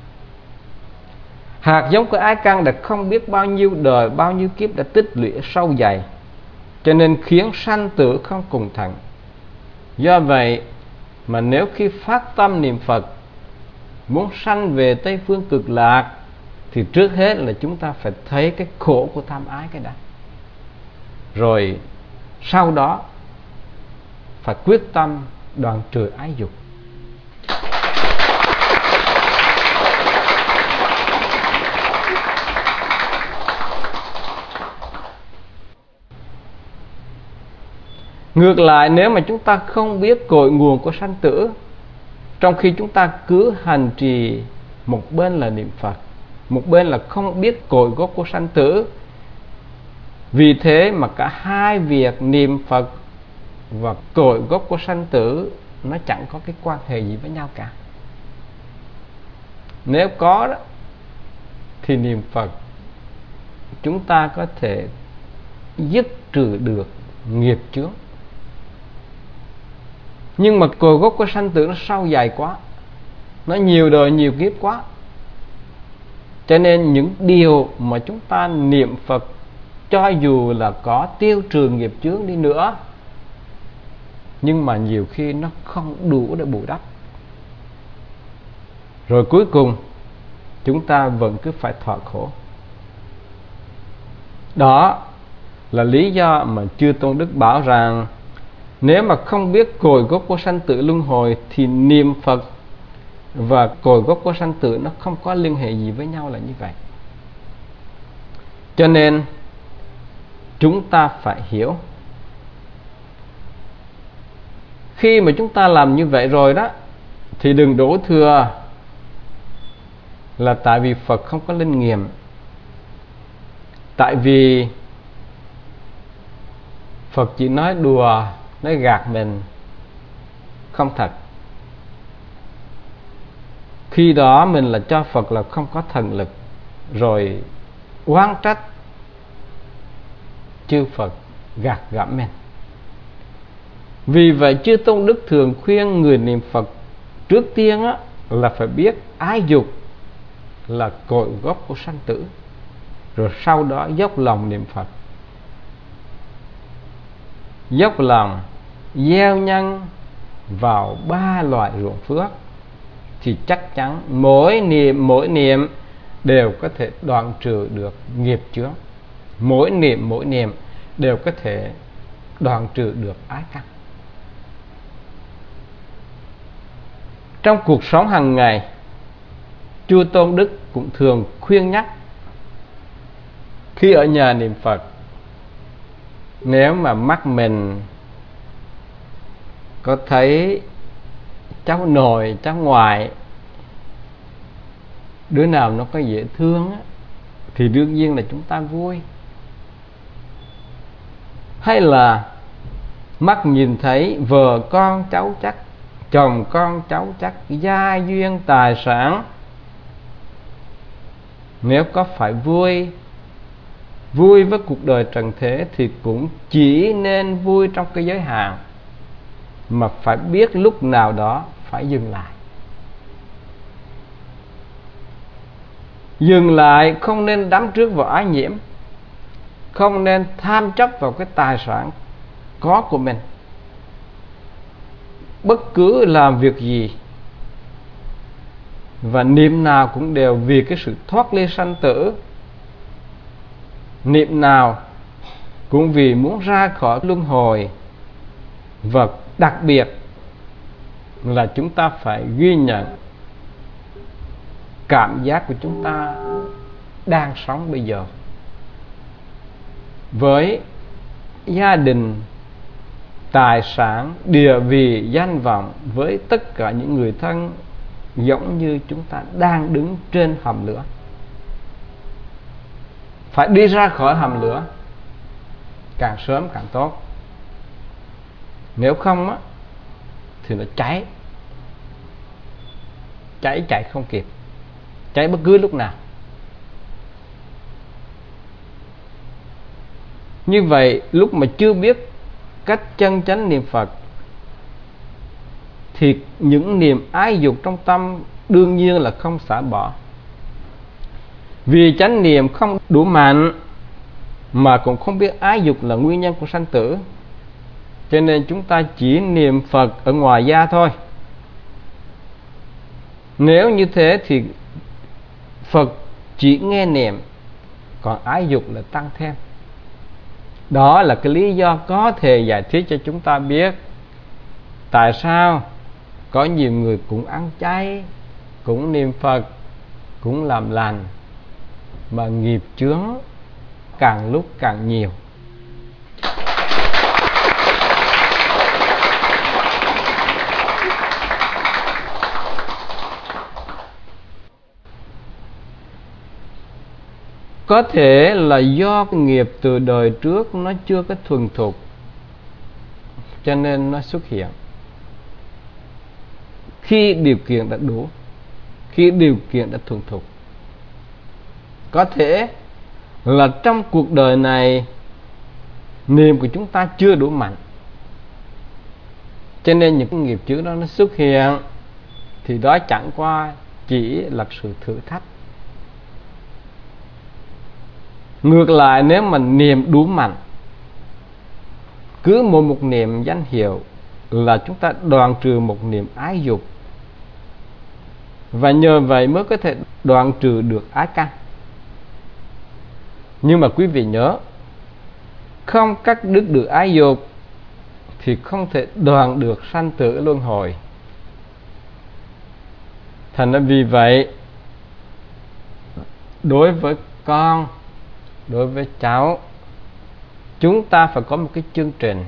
A: Hạt giống của ái căn đã không biết bao nhiêu đời, bao nhiêu kiếp đã tích lũy sâu dày, cho nên khiến sanh tử không cùng tận. Do vậy mà nếu khi phát tâm niệm Phật muốn sanh về Tây Phương Cực Lạc, thì trước hết là chúng ta phải thấy cái khổ của tham ái cái đã, rồi sau đó phải quyết tâm đoạn trừ ái dục. Ngược lại, nếu mà chúng ta không biết cội nguồn của sanh tử, trong khi chúng ta cứ hành trì một bên là niệm Phật, một bên là không biết cội gốc của sanh tử, vì thế mà cả hai việc niệm Phật và cội gốc của sanh tử nó chẳng có cái quan hệ gì với nhau cả. Nếu có đó, thì niệm Phật chúng ta có thể dứt trừ được nghiệp chướng. Nhưng mà cội gốc của sanh tử nó sâu dày quá, nó nhiều đời nhiều kiếp quá, cho nên những điều mà chúng ta niệm Phật, cho dù là có tiêu trừ nghiệp chướng đi nữa, nhưng mà nhiều khi nó không đủ để bù đắp. Rồi cuối cùng chúng ta vẫn cứ phải thọ khổ. Đó là lý do mà Chư Tôn Đức bảo rằng nếu mà không biết cội gốc của sanh tử luân hồi thì niệm Phật và cội gốc của sanh tử nó không có liên hệ gì với nhau, là như vậy. Cho nên chúng ta phải hiểu, khi mà chúng ta làm như vậy rồi đó, thì đừng đổ thừa là tại vì Phật không có linh nghiệm, tại vì Phật chỉ nói đùa, nói gạt mình, không thật. Khi đó mình là cho Phật là không có thần lực, rồi oán trách chư Phật gạt gẫm mình. Vì vậy Chư Tôn Đức thường khuyên người niệm Phật trước tiên á, là phải biết ái dục là cội gốc của sanh tử, rồi sau đó dốc lòng niệm Phật, dốc lòng gieo nhân vào ba loại ruộng phước, thì chắc chắn mỗi niệm mỗi niệm đều có thể đoạn trừ được nghiệp chướng. Mỗi niệm mỗi niệm đều có thể đoạn trừ được ái căn. Trong cuộc sống hàng ngày, Chư Tôn Đức cũng thường khuyên nhắc, khi ở nhà niệm Phật, nếu mà mắt mình có thấy cháu nội, cháu ngoại, đứa nào nó có dễ thương á, thì đương nhiên là chúng ta vui. Hay là mắt nhìn thấy vợ con cháu chắc, chồng con cháu chắc, gia duyên tài sản, nếu có phải vui vui với cuộc đời trần thế thì cũng chỉ nên vui trong cái giới hạn, mà phải biết lúc nào đó phải dừng lại. Dừng lại, không nên đắm trước vào ái nhiễm, không nên tham chấp vào cái tài sản có của mình. Bất cứ làm việc gì và niệm nào cũng đều vì cái sự thoát ly sanh tử, niệm nào cũng vì muốn ra khỏi luân hồi. Và đặc biệt là chúng ta phải ghi nhận cảm giác của chúng ta đang sống bây giờ, với gia đình, tài sản, địa vị, danh vọng với tất cả những người thân, giống như chúng ta đang đứng trên hầm lửa. Phải đi ra khỏi hầm lửa càng sớm càng tốt. Nếu không á, thì nó cháy cháy chạy không kịp, cháy bất cứ lúc nào. Như vậy, lúc mà chưa biết cách chân chánh niệm Phật thì những niềm ái dục trong tâm đương nhiên là không xả bỏ. Vì chánh niệm không đủ mạnh mà cũng không biết ái dục là nguyên nhân của sanh tử, cho nên chúng ta chỉ niệm Phật ở ngoài da thôi. Nếu như thế thì Phật chỉ nghe niệm, còn ái dục là tăng thêm. Đó là cái lý do có thể giải thích cho chúng ta biết tại sao có nhiều người cũng ăn chay, cũng niệm Phật, cũng làm lành, mà nghiệp chướng càng lúc càng nhiều. Có thể là do nghiệp từ đời trước nó chưa có thuần thục, cho nên nó xuất hiện. Khi điều kiện đã đủ, khi điều kiện đã thuần thục, có thể là trong cuộc đời này niềm của chúng ta chưa đủ mạnh, cho nên những nghiệp chướng đó nó xuất hiện. Thì đó chẳng qua chỉ là sự thử thách. Ngược lại, nếu mà niệm đủ mạnh, cứ một một niệm danh hiệu là chúng ta đoạn trừ một niệm ái dục, và nhờ vậy mới có thể đoạn trừ được ái căn. Nhưng mà quý vị nhớ, không cắt đứt được ái dục thì không thể đoạn được sanh tử luân hồi. Thành ra vì vậy, đối với con, đối với cháu, chúng ta phải có một cái chương trình,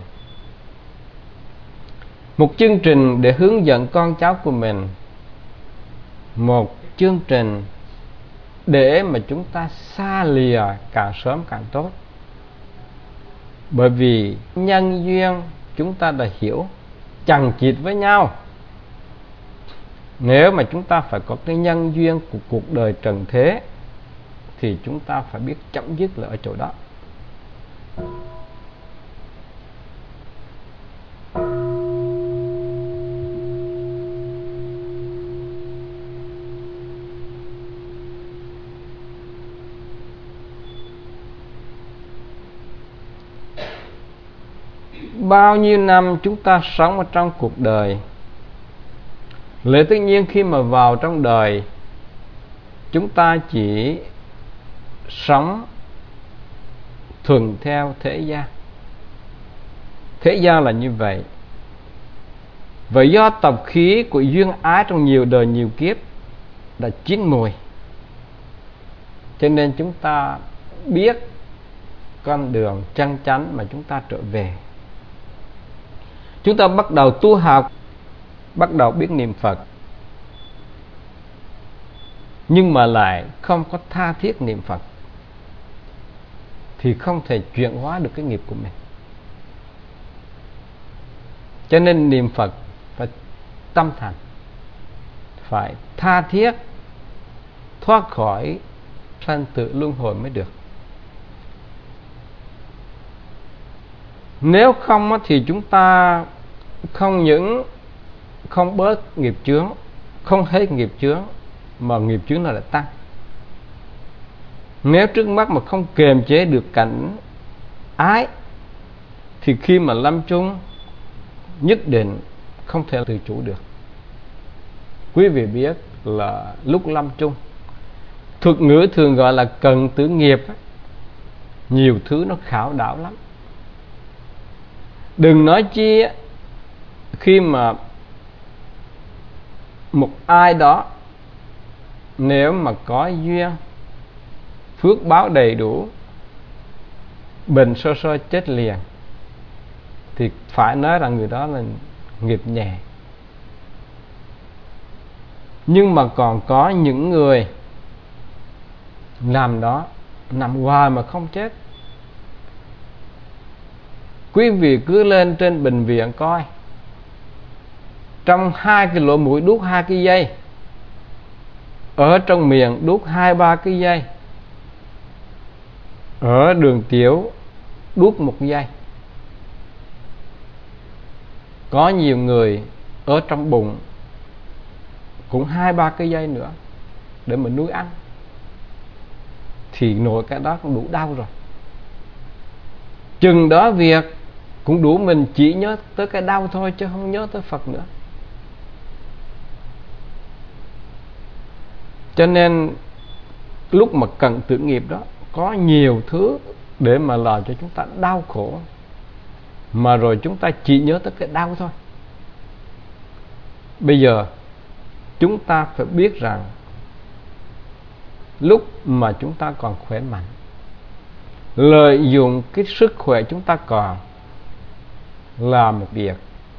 A: một chương trình để hướng dẫn con cháu của mình, một chương trình để mà chúng ta xa lìa càng sớm càng tốt. Bởi vì nhân duyên chúng ta đã hiểu chằng chịt với nhau. Nếu mà chúng ta phải có cái nhân duyên của cuộc đời trần thế thì chúng ta phải biết chấm dứt là ở chỗ đó. Bao nhiêu năm chúng ta sống ở trong cuộc đời, lẽ tất nhiên khi mà vào trong đời, chúng ta chỉ sống thuần theo thế gian. Thế gian là như vậy. Và do tập khí của duyên ái trong nhiều đời nhiều kiếp đã chín mùi, cho nên chúng ta biết con đường chân chánh mà chúng ta trở về. Chúng ta bắt đầu tu học, bắt đầu biết niệm Phật, nhưng mà lại không có tha thiết niệm Phật, thì không thể chuyển hóa được cái nghiệp của mình. Cho nên niệm Phật phải tâm thành, phải tha thiết, thoát khỏi sanh tử luân hồi mới được. Nếu không thì chúng ta không những không bớt nghiệp chướng, không hết nghiệp chướng, mà nghiệp chướng nó lại tăng. Nếu trước mắt mà không kiềm chế được cảnh ái thì khi mà lâm chung nhất định không thể tự chủ được. Quý vị biết là lúc lâm chung, thuật ngữ thường gọi là cần tử nghiệp, nhiều thứ nó khảo đảo lắm. Đừng nói chi khi mà một ai đó nếu mà có duyên, phước báo đầy đủ, bệnh sơ sơ chết liền, thì phải nói rằng người đó là nghiệp nhẹ. Nhưng mà còn có những người nằm đó, nằm hoài mà không chết. Quý vị cứ lên trên bệnh viện coi, trong hai cái lỗ mũi đút hai cái dây, ở trong miệng đút hai ba cái dây, ở đường tiểu đút một dây. Có nhiều người ở trong bụng cũng hai ba cái dây nữa để mà nuôi ăn, thì nội cái đó cũng đủ đau rồi. Chừng đó việc cũng đủ mình chỉ nhớ tới cái đau thôi, chứ không nhớ tới Phật nữa. Cho nên lúc mà cần tử nghiệp đó, có nhiều thứ để mà làm cho chúng ta đau khổ, mà rồi chúng ta chỉ nhớ tới cái đau thôi. Bây giờ chúng ta phải biết rằng lúc mà chúng ta còn khỏe mạnh, lợi dụng cái sức khỏe chúng ta còn, làm một việc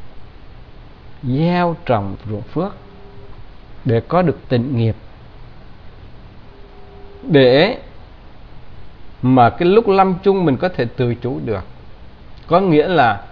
A: gieo trồng ruộng phước để có được tịnh nghiệp, để mà cái lúc lâm chung mình có thể tự chủ được. Có nghĩa là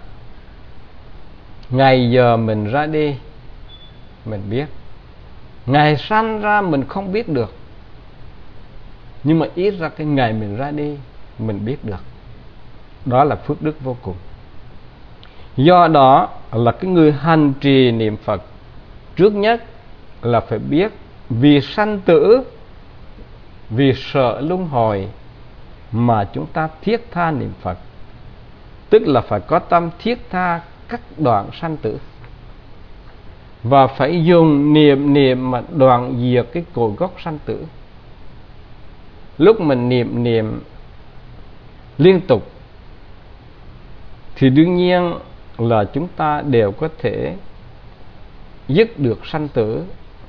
A: ngày giờ mình ra đi mình biết, ngày sanh ra mình không biết được, nhưng mà ít ra cái ngày mình ra đi mình biết được. Đó là phước đức vô cùng. Do đó là cái người hành trì niệm Phật, trước nhất là phải biết vì sanh tử, vì sợ luân hồi mà chúng ta thiết tha niệm Phật. Tức là phải có tâm thiết tha cắt đoạn sanh tử, và phải dùng niệm niệm mà đoạn diệt cái cội gốc sanh tử. Lúc mình niệm niệm liên tục thì đương nhiên là chúng ta đều có thể dứt được sanh tử.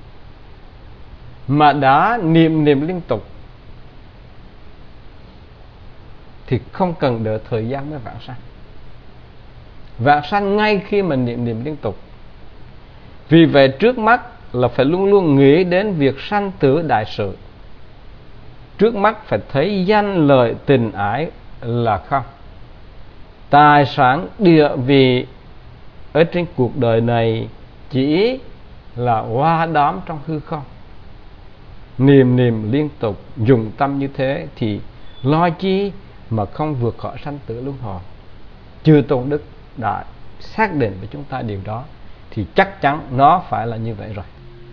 A: Mà đã niệm niệm liên tục thì không cần đợi thời gian mới vãng sanh. Vãng sanh ngay khi mình niệm niệm liên tục. Vì vậy trước mắt là phải luôn luôn nghĩ đến việc sanh tử đại sự. Trước mắt phải thấy danh lợi tình ái là không. Tài sản địa vị ở trên cuộc đời này chỉ là hoa đóm trong hư không. Niệm niệm liên tục, dùng tâm như thế thì lo chi mà không vượt khỏi sanh tử luân hồi. Chư Tôn Đức đã xác định với chúng ta điều đó, thì chắc chắn nó phải là như vậy rồi.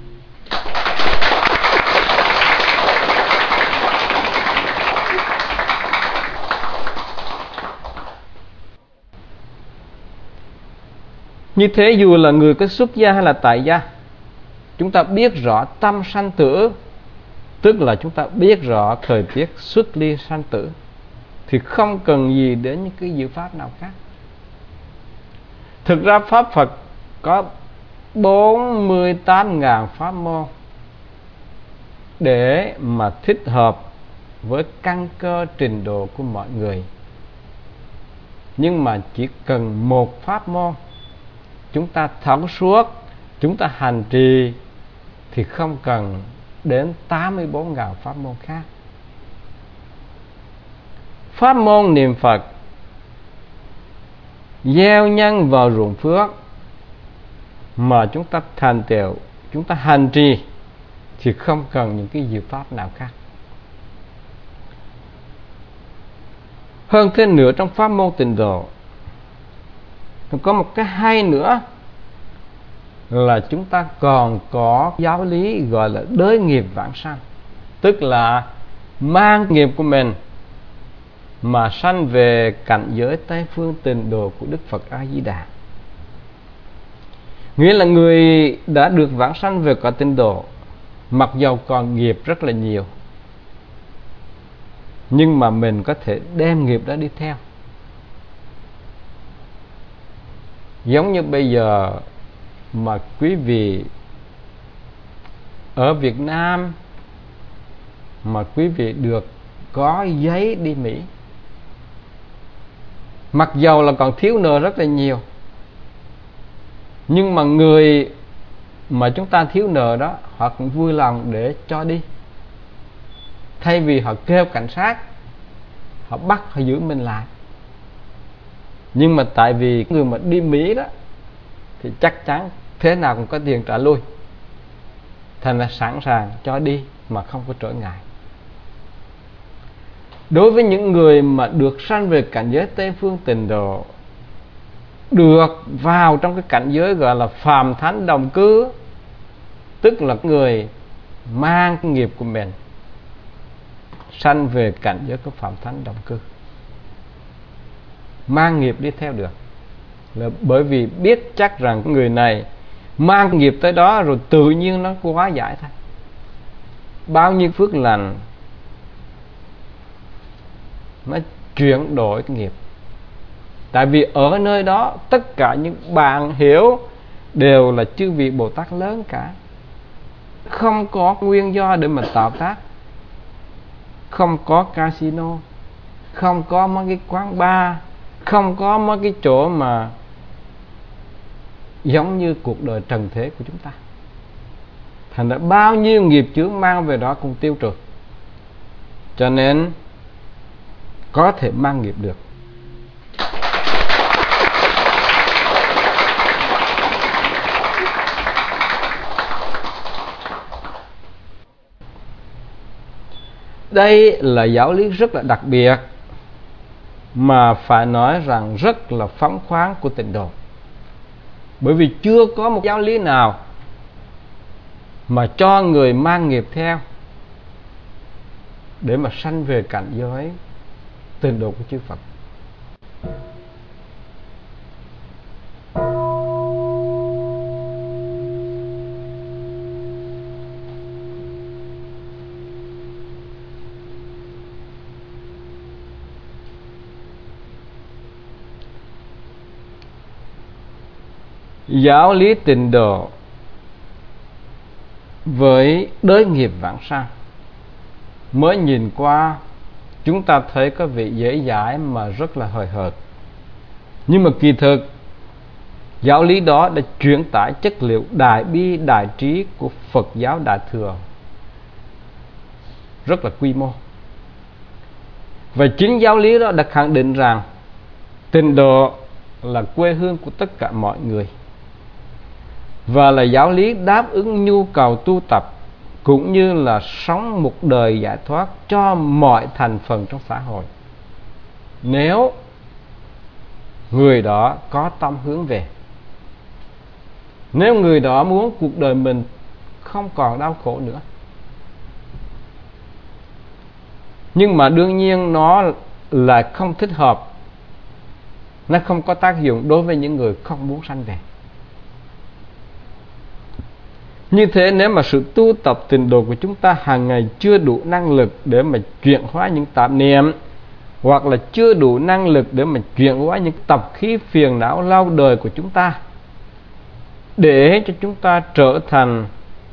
A: Như thế dù là người có xuất gia hay là tại gia, chúng ta biết rõ tâm sanh tử, tức là chúng ta biết rõ thời tiết xuất ly sanh tử, thì không cần gì đến những cái diệu pháp nào khác. Thực ra Pháp Phật có bốn mươi tám ngàn pháp môn để mà thích hợp với căn cơ trình độ của mọi người. Nhưng mà chỉ cần một pháp môn chúng ta thấu suốt, chúng ta hành trì, thì không cần đến tám mươi bốn ngàn pháp môn khác. Pháp môn niệm Phật gieo nhân vào ruộng phước mà chúng ta thành tựu, chúng ta hành trì, thì không cần những cái diệu pháp nào khác. Hơn thế nữa, trong pháp môn tịnh độ có một cái hay nữa là chúng ta còn có giáo lý gọi là đới nghiệp vãng sanh. Tức là mang nghiệp của mình mà sanh về cảnh giới Tây phương tịnh độ của Đức Phật A Di Đà. Nghĩa là người đã được vãng sanh về cõi tịnh độ, mặc dầu còn nghiệp rất là nhiều, nhưng mà mình có thể đem nghiệp đó đi theo. Giống như bây giờ mà quý vị ở Việt Nam mà quý vị được có giấy đi Mỹ, Mặc dầu là còn thiếu nợ rất là nhiều, nhưng mà người mà chúng ta thiếu nợ đó, họ cũng vui lòng để cho đi. Thay vì họ kêu cảnh sát, họ bắt, họ giữ mình lại. Nhưng mà tại vì người mà đi Mỹ đó thì chắc chắn thế nào cũng có tiền trả lui, thành là sẵn sàng cho đi mà không có trở ngại. Đối với những người mà được sanh về cảnh giới Tây Phương Tịnh Độ, được vào trong cái cảnh giới gọi là phàm thánh đồng cư, tức là người mang cái nghiệp của mình sanh về cảnh giới của phàm thánh đồng cư, mang nghiệp đi theo được, là bởi vì biết chắc rằng người này mang nghiệp tới đó rồi tự nhiên nó hóa giải thôi. Bao nhiêu phước lành nó chuyển đổi nghiệp. Tại vì ở nơi đó tất cả những bạn hiểu đều là chư vị Bồ Tát lớn cả, không có nguyên do để mà tạo tác, không có casino, không có mấy cái quán bar, không có mấy cái chỗ mà giống như cuộc đời trần thế của chúng ta. Thành ra bao nhiêu nghiệp chướng mang về đó cũng tiêu trừ, cho nên có thể mang nghiệp được. Đây là giáo lý rất là đặc biệt, mà phải nói rằng rất là phóng khoáng của Tịnh Độ. Bởi vì chưa có một giáo lý nào mà cho người mang nghiệp theo để mà sanh về cảnh giới Tịnh Độ của chư Phật. Giáo lý Tịnh Độ với đới nghiệp vãng sanh, mới nhìn qua chúng ta thấy có vị dễ dãi mà rất là hời hợt, nhưng mà kỳ thực giáo lý đó đã truyền tải chất liệu đại bi đại trí của Phật giáo Đại Thừa rất là quy mô. Và chính giáo lý đó đã khẳng định rằng Tịnh Độ là quê hương của tất cả mọi người, và là giáo lý đáp ứng nhu cầu tu tập cũng như là sống một đời giải thoát cho mọi thành phần trong xã hội, nếu người đó có tâm hướng về. Nếu người đó muốn cuộc đời mình không còn đau khổ nữa. Nhưng mà đương nhiên nó là không thích hợp, nó không có tác dụng đối với những người không muốn sanh về. Như thế nếu mà sự tu tập Tịnh Độ của chúng ta hàng ngày chưa đủ năng lực để mà chuyển hóa những tạp niệm, hoặc là chưa đủ năng lực để mà chuyển hóa những tập khí phiền não lâu đời của chúng ta, để cho chúng ta trở thành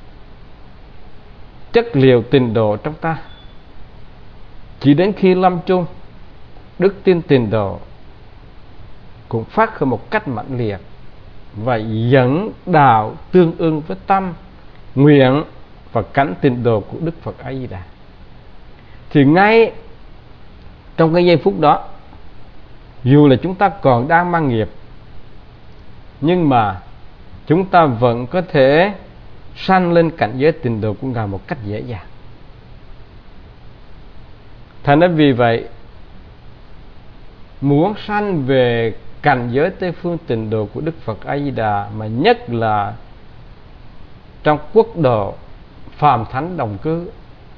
A: chất liệu Tịnh Độ trong ta, chỉ đến khi lâm chung, đức tin Tịnh Độ cũng phát khởi một cách mãnh liệt và dẫn đạo tương ưng với tâm, nguyện và cánh Tịnh Độ của Đức Phật A Di Đà. Thì ngay trong cái giây phút đó, dù là chúng ta còn đang mang nghiệp, nhưng mà chúng ta vẫn có thể sanh lên cảnh giới Tịnh Độ của Ngài một cách dễ dàng. Thành ra vì vậy, muốn sanh về cảnh giới Tây Phương Tịnh Độ của Đức Phật A Di Đà, mà nhất là trong quốc độ phàm thánh đồng cư,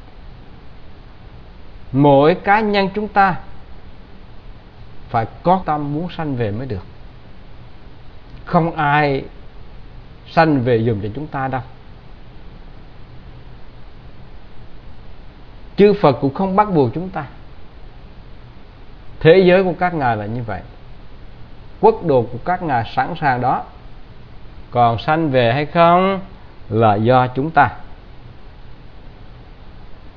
A: mỗi cá nhân chúng ta phải có tâm muốn sanh về mới được. Không ai sanh về dùm cho chúng ta đâu. Chư Phật cũng không bắt buộc chúng ta. Thế giới của các ngài là như vậy, quốc độ của các ngài sẵn sàng đó. Còn sanh về hay không là do chúng ta.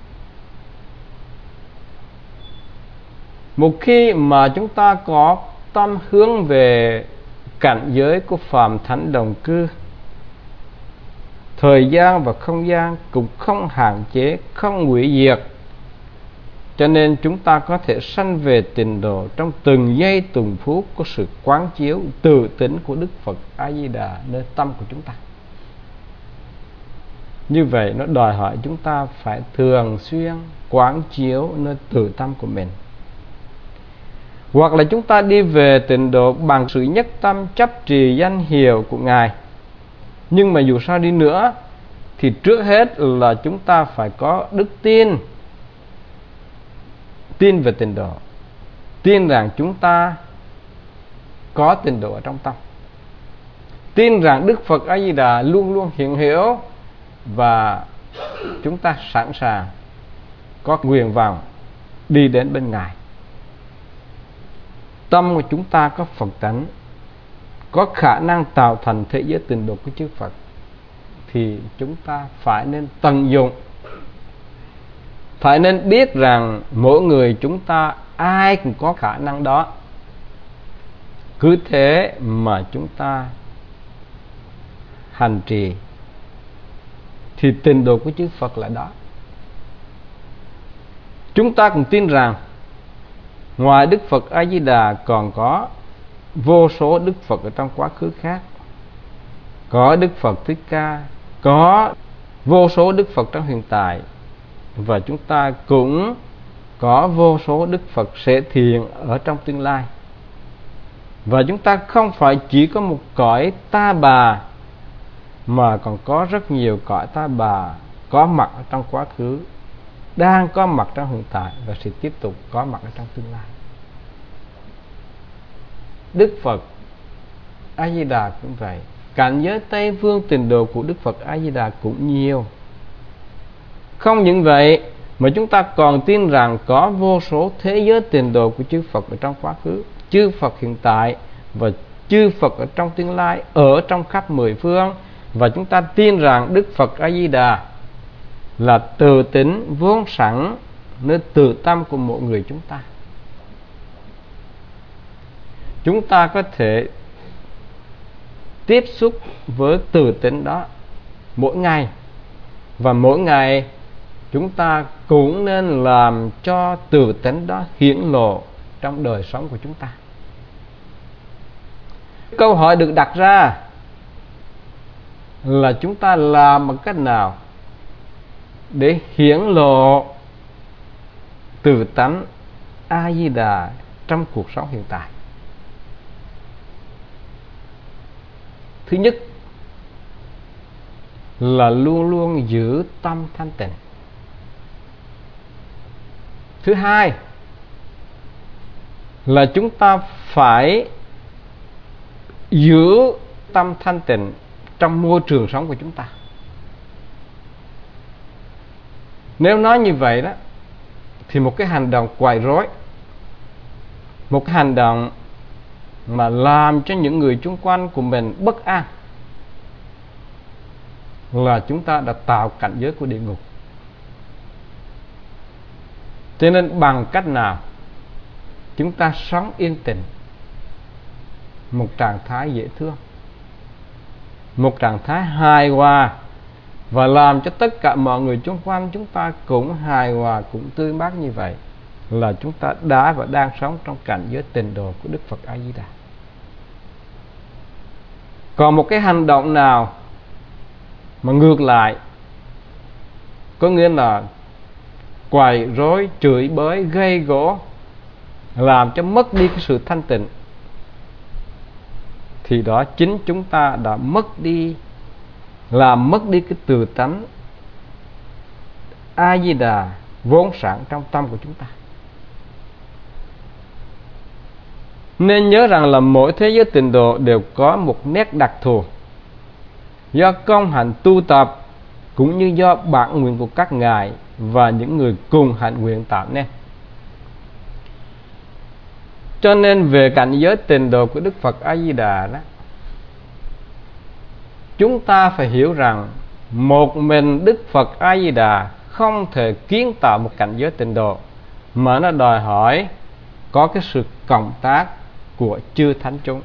A: Một khi mà chúng ta có tâm hướng về cảnh giới của phàm thánh đồng cư. Thời gian và không gian cũng không hạn chế, không hủy diệt, cho nên chúng ta có thể sanh về tịnh độ trong từng giây từng phút của sự quán chiếu từ tính của Đức Phật A Di Đà nơi tâm của chúng ta. Như vậy nó đòi hỏi chúng ta phải thường xuyên quán chiếu nơi tự tâm của mình. Hoặc là chúng ta đi về tịnh độ bằng sự nhất tâm chấp trì danh hiệu của Ngài. Nhưng mà dù sao đi nữa thì trước hết là chúng ta phải có đức tin. Tin về tịnh độ, tin rằng chúng ta có tịnh độ ở trong tâm, tin rằng Đức Phật A Di Đà luôn luôn hiện hữu và chúng ta sẵn sàng có nguyện vọng đi đến bên Ngài. Tâm của chúng ta có Phật tánh, có khả năng tạo thành thế giới tịnh độ của chư Phật, thì chúng ta phải nên tận dụng, phải nên biết rằng mỗi người chúng ta ai cũng có khả năng đó. Cứ thế mà chúng ta hành trì thì tịnh độ của chư Phật là đó. Chúng ta cũng tin rằng ngoài Đức Phật A Di Đà còn có vô số Đức Phật ở trong quá khứ khác, có Đức Phật Thích Ca, có vô số Đức Phật trong hiện tại, và chúng ta cũng có vô số Đức Phật sẽ thiện ở trong tương lai. Và chúng ta không phải chỉ có một cõi ta bà, mà còn có rất nhiều cõi ta bà có mặt ở trong quá khứ, đang có mặt trong hiện tại và sẽ tiếp tục có mặt ở trong tương lai. Đức Phật A Di Đà cũng vậy, cảnh giới Tây Phương tịnh độ của Đức Phật A Di Đà cũng nhiều. Không những vậy mà chúng ta còn tin rằng có vô số thế giới tịnh độ của chư Phật ở trong quá khứ, chư Phật hiện tại và chư Phật ở trong tương lai, ở trong khắp mười phương. Và chúng ta tin rằng Đức Phật A Di Đà là tự tính vốn sẵn nơi tự tâm của mỗi người chúng ta. Chúng ta có thể tiếp xúc với tự tính đó mỗi ngày, và mỗi ngày chúng ta cũng nên làm cho tự tính đó hiển lộ trong đời sống của chúng ta. Câu hỏi được đặt ra là chúng ta làm bằng cách nào để hiển lộ tự tánh A Di Đà trong cuộc sống hiện tại. Thứ nhất là luôn luôn giữ tâm thanh tịnh. Thứ hai là chúng ta phải giữ tâm thanh tịnh trong môi trường sống của chúng ta. Nếu nói như vậy đó thì một cái hành động quậy rối, một cái hành động mà làm cho những người xung quanh của mình bất an, là chúng ta đã tạo cảnh giới của địa ngục. Cho nên bằng cách nào chúng ta sống yên tĩnh, một trạng thái dễ thương, một trạng thái hài hòa, và làm cho tất cả mọi người xung quanh chúng ta cũng hài hòa, cũng tươi mát như vậy, là chúng ta đã và đang sống trong cảnh giới tịnh độ của Đức Phật A Di Đà. Còn một cái hành động nào mà ngược lại, có nghĩa là quậy rối, chửi bới, gây gổ, làm cho mất đi cái sự thanh tịnh, thì đó chính chúng ta đã mất đi, làm mất đi cái tự tánh A Di Đà vốn sẵn trong tâm của chúng ta. Nên nhớ rằng là mỗi thế giới tịnh độ đều có một nét đặc thù, do công hạnh tu tập cũng như do bản nguyện của các ngài và những người cùng hạnh nguyện tạo nên. Cho nên về cảnh giới tịnh độ của Đức Phật A Di Đà đó, chúng ta phải hiểu rằng một mình Đức Phật A Di Đà không thể kiến tạo một cảnh giới tịnh độ, mà nó đòi hỏi có cái sự cộng tác của chư thánh chúng.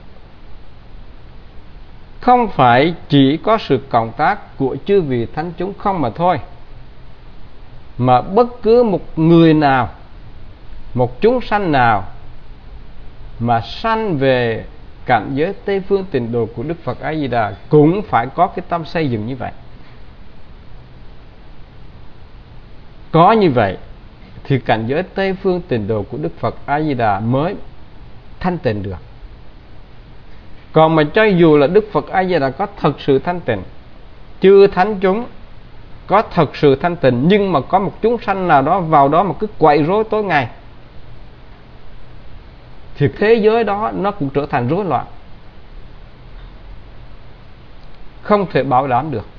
A: Không phải chỉ có sự cộng tác của chư vị thánh chúng không mà thôi, mà bất cứ một người nào, một chúng sanh nào mà sanh về cảnh giới Tây phương tịnh độ của Đức Phật A Di Đà cũng phải có cái tâm xây dựng như vậy. Có như vậy thì cảnh giới Tây phương tịnh độ của Đức Phật A Di Đà mới thanh tịnh được. Còn mà cho dù là Đức Phật A Di Đà có thật sự thanh tịnh, chư thánh chúng có thật sự thanh tịnh, nhưng mà có một chúng sanh nào đó vào đó mà cứ quậy rối tối ngày, thì thế giới đó nó cũng trở thành rối loạn, không thể bảo đảm được.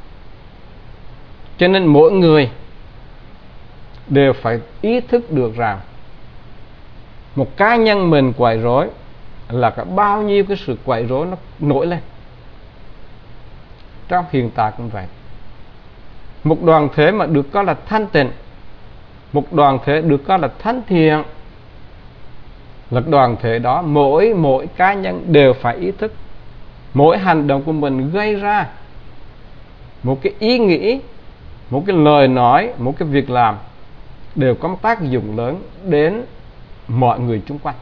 A: Cho nên mỗi người đều phải ý thức được rằng một cá nhân mình quậy rối là cả bao nhiêu cái sự quậy rối nó nổi lên. Trong hiện tại cũng vậy. Một đoàn thể mà được coi là thanh tịnh, một đoàn thể được coi là thánh thiện, là đoàn thể đó mỗi mỗi cá nhân đều phải ý thức mỗi hành động của mình gây ra một cái ý nghĩ, một cái lời nói, một cái việc làm đều có một tác dụng lớn đến mọi người xung quanh.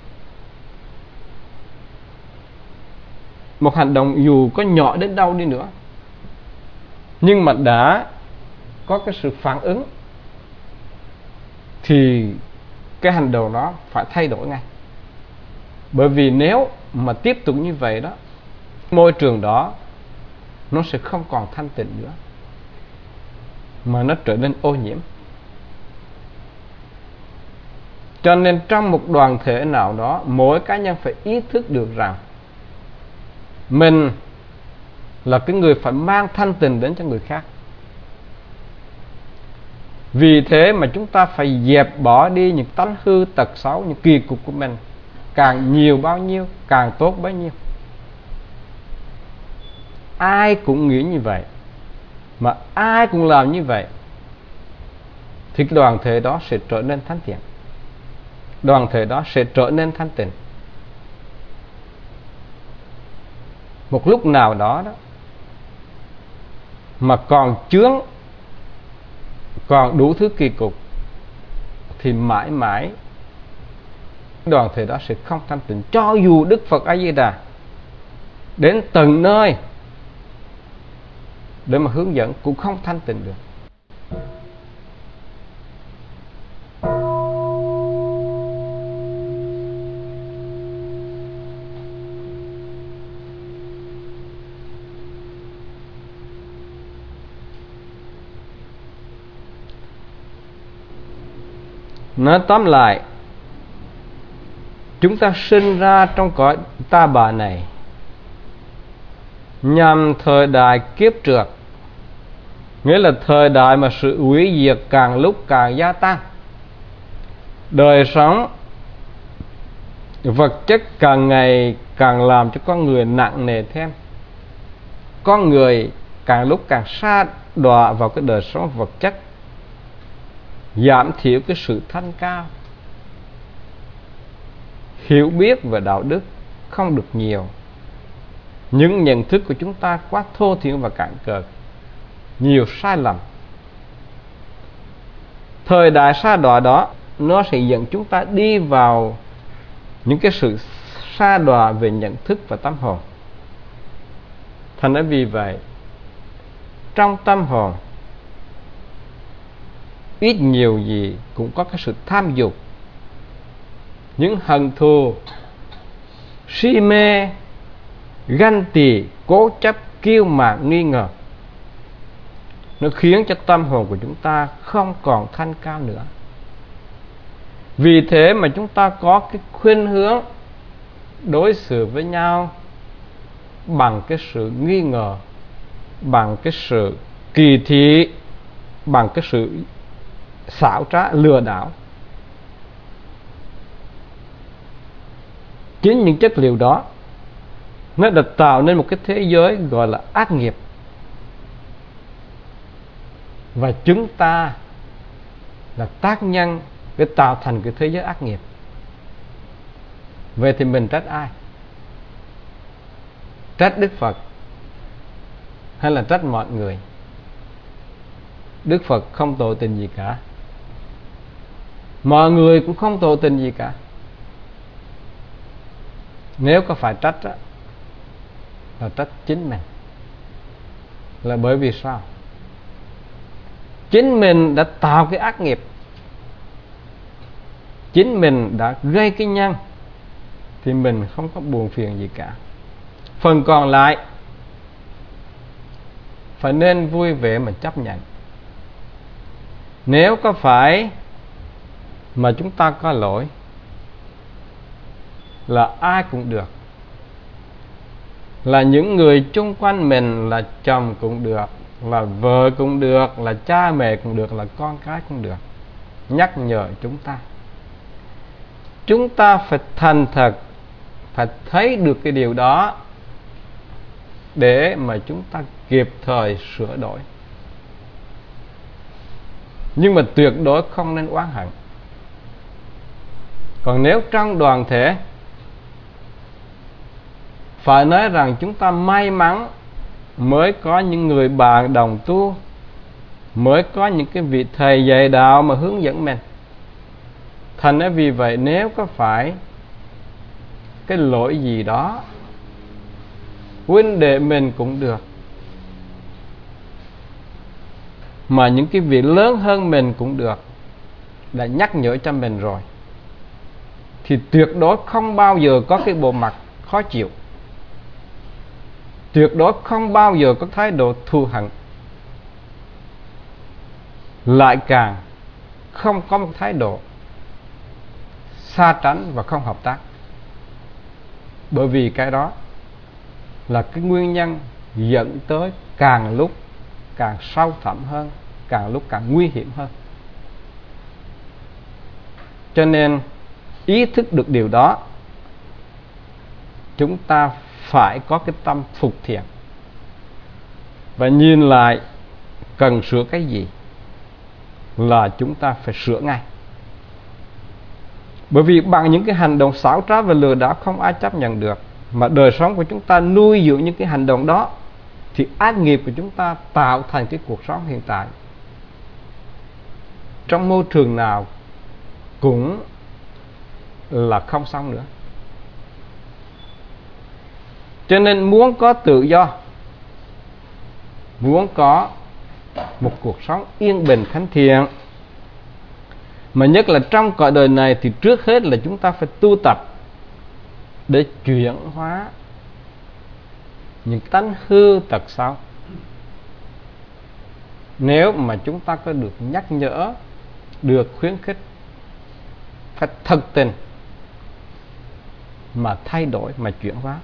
A: Một hành động dù có nhỏ đến đâu đi nữa, nhưng mà đã có cái sự phản ứng thì cái hành động đó phải thay đổi ngay. Bởi vì nếu mà tiếp tục như vậy đó, môi trường đó nó sẽ không còn thanh tịnh nữa, mà nó trở nên ô nhiễm. Cho nên trong một đoàn thể nào đó, mỗi cá nhân phải ý thức được rằng mình là cái người phải mang thanh tịnh đến cho người khác. Vì thế mà chúng ta phải dẹp bỏ đi những tánh hư tật xấu, những kỳ cục của mình. Càng nhiều bao nhiêu, càng tốt bấy nhiêu. Ai cũng nghĩ như vậy, mà ai cũng làm như vậy, thì cái đoàn thể đó sẽ trở nên thánh thiện, đoàn thể đó sẽ trở nên thanh tịnh. Một lúc nào đó đó mà còn chướng, còn đủ thứ kỳ cục, thì mãi mãi đoàn thể đó sẽ không thanh tịnh. Cho dù Đức Phật A Di Đà đến từng nơi để mà hướng dẫn cũng không thanh tịnh được. Nói tóm lại, chúng ta sinh ra trong cõi ta bà này nhằm thời đại kiếp trượt, nghĩa là thời đại mà sự hủy diệt càng lúc càng gia tăng, đời sống vật chất càng ngày càng làm cho con người nặng nề thêm, con người càng lúc càng sa đọa vào cái đời sống vật chất, giảm thiểu cái sự thanh cao, hiểu biết về đạo đức không được nhiều, những nhận thức của chúng ta quá thô thiển và cạn cợt, nhiều sai lầm. Thời đại sa đọa đó nó sẽ dẫn chúng ta đi vào những cái sự sa đọa về nhận thức và tâm hồn. Thành ra vì vậy, trong tâm hồn ít nhiều gì cũng có cái sự tham dục, những hận thù, si mê, ganh tị, cố chấp, kiêu mạn, nghi ngờ. Nó khiến cho tâm hồn của chúng ta không còn thanh cao nữa. Vì thế mà chúng ta có cái khuynh hướng đối xử với nhau bằng cái sự nghi ngờ, bằng cái sự kỳ thị, bằng cái sự xảo trá, lừa đảo. Chính những chất liệu đó nó đã tạo nên một cái thế giới gọi là ác nghiệp, và chúng ta là tác nhân để tạo thành cái thế giới ác nghiệp. Vậy thì mình trách ai? Trách Đức Phật hay là trách mọi người? Đức Phật không tội tình gì cả, mọi người cũng không tội tình gì cả. Nếu có phải trách đó, là trách chính mình. Là bởi vì sao? Chính mình đã tạo cái ác nghiệp, chính mình đã gây cái nhân, thì mình không có buồn phiền gì cả. Phần còn lại phải nên vui vẻ mà chấp nhận. Nếu có phải mà chúng ta có lỗi, là ai cũng được, là những người chung quanh mình, là chồng cũng được, là vợ cũng được, là cha mẹ cũng được, là con cái cũng được, nhắc nhở chúng ta. Chúng ta phải thành thật, phải thấy được cái điều đó để mà chúng ta kịp thời sửa đổi. Nhưng mà tuyệt đối không nên oán hận. Còn nếu trong đoàn thể, phải nói rằng chúng ta may mắn mới có những người bạn đồng tu, mới có những cái vị thầy dạy đạo mà hướng dẫn mình. Thành ra vì vậy, nếu có phải cái lỗi gì đó, huynh đệ mình cũng được, mà những cái vị lớn hơn mình cũng được, đã nhắc nhở cho mình rồi, thì tuyệt đối không bao giờ có cái bộ mặt khó chịu, tuyệt đối không bao giờ có thái độ thù hận, lại càng không có một thái độ xa tránh và không hợp tác. Bởi vì cái đó là cái nguyên nhân dẫn tới càng lúc càng sâu thẳm hơn, càng lúc càng nguy hiểm hơn. Cho nên ý thức được điều đó, chúng ta phải có cái tâm phục thiện và nhìn lại cần sửa cái gì là chúng ta phải sửa ngay. Bởi vì bằng những cái hành động xảo trá và lừa đảo không ai chấp nhận được, mà đời sống của chúng ta nuôi dưỡng những cái hành động đó, thì ác nghiệp của chúng ta tạo thành cái cuộc sống hiện tại. Trong môi trường nào cũng là không xong nữa. Cho nên muốn có tự do, muốn có một cuộc sống yên bình thánh thiện, mà nhất là trong cõi đời này, thì trước hết là chúng ta phải tu tập để chuyển hóa những tánh hư tật xấu. Nếu mà chúng ta có được nhắc nhở, được khuyến khích, phải thực tình mà thay đổi, mà chuyển hóa.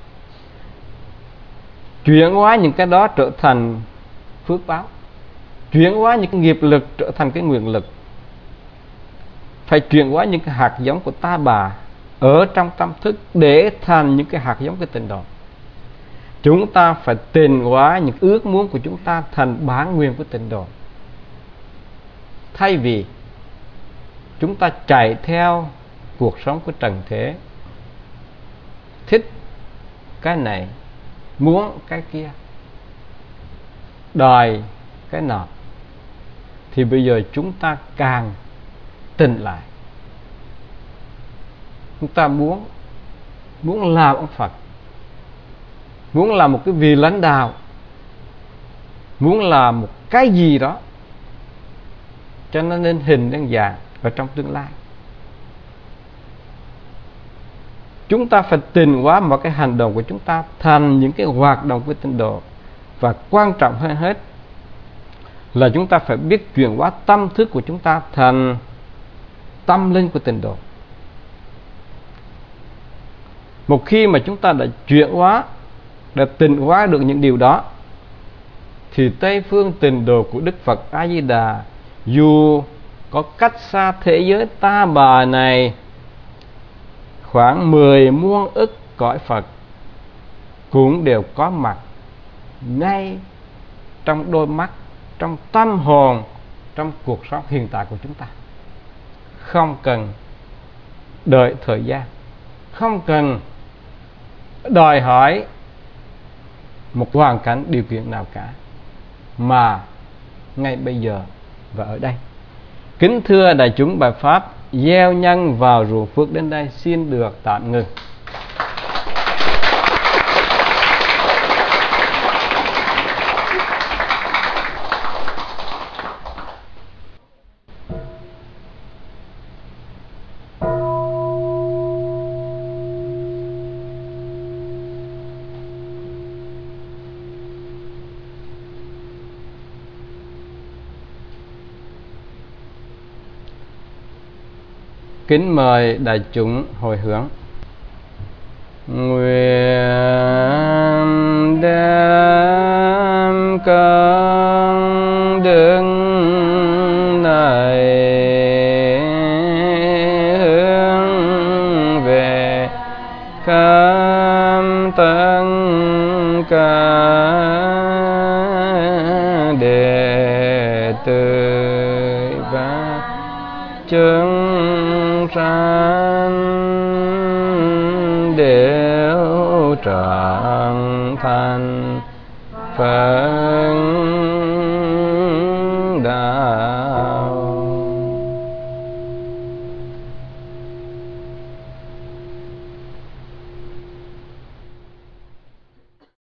A: Chuyển hóa những cái đó trở thành phước báo, chuyển hóa những cái nghiệp lực trở thành cái nguyện lực. Phải chuyển hóa những cái hạt giống của ta bà ở trong tâm thức để thành những cái hạt giống cái tịnh độ. Chúng ta phải tịnh hóa những ước muốn của chúng ta thành bản nguyên của tịnh độ. Thay vì chúng ta chạy theo cuộc sống của trần thế, thích cái này, muốn cái kia, đòi cái nọ, thì bây giờ chúng ta càng tỉnh lại. Chúng ta muốn muốn làm ông Phật, muốn làm một cái vị lãnh đạo, muốn làm một cái gì đó cho nó nên hình nên dạng ở trong tương lai. Chúng ta phải tỉnh hóa mọi cái hành động của chúng ta thành những cái hoạt động của tịnh độ. Và quan trọng hơn hết là chúng ta phải biết chuyển hóa tâm thức của chúng ta thành tâm linh của tịnh độ. Một khi mà chúng ta đã chuyển hóa, đã tịnh hóa được những điều đó, thì Tây phương tịnh độ của Đức Phật A Di Đà, dù có cách xa thế giới ta bà này khoảng mười muôn ức cõi Phật, cũng đều có mặt ngay trong đôi mắt, trong tâm hồn, trong cuộc sống hiện tại của chúng ta. Không cần đợi thời gian, không cần đòi hỏi một hoàn cảnh điều kiện nào cả, mà ngay bây giờ và ở đây. Kính thưa đại chúng, bài pháp gieo nhân vào ruộng phước đến đây xin được tạm ngừng. Kính mời đại chúng hồi hướng. Nguyện đem công đức này hướng về khắp tất cả đệ tử và chúng sanh đều trở thành Phật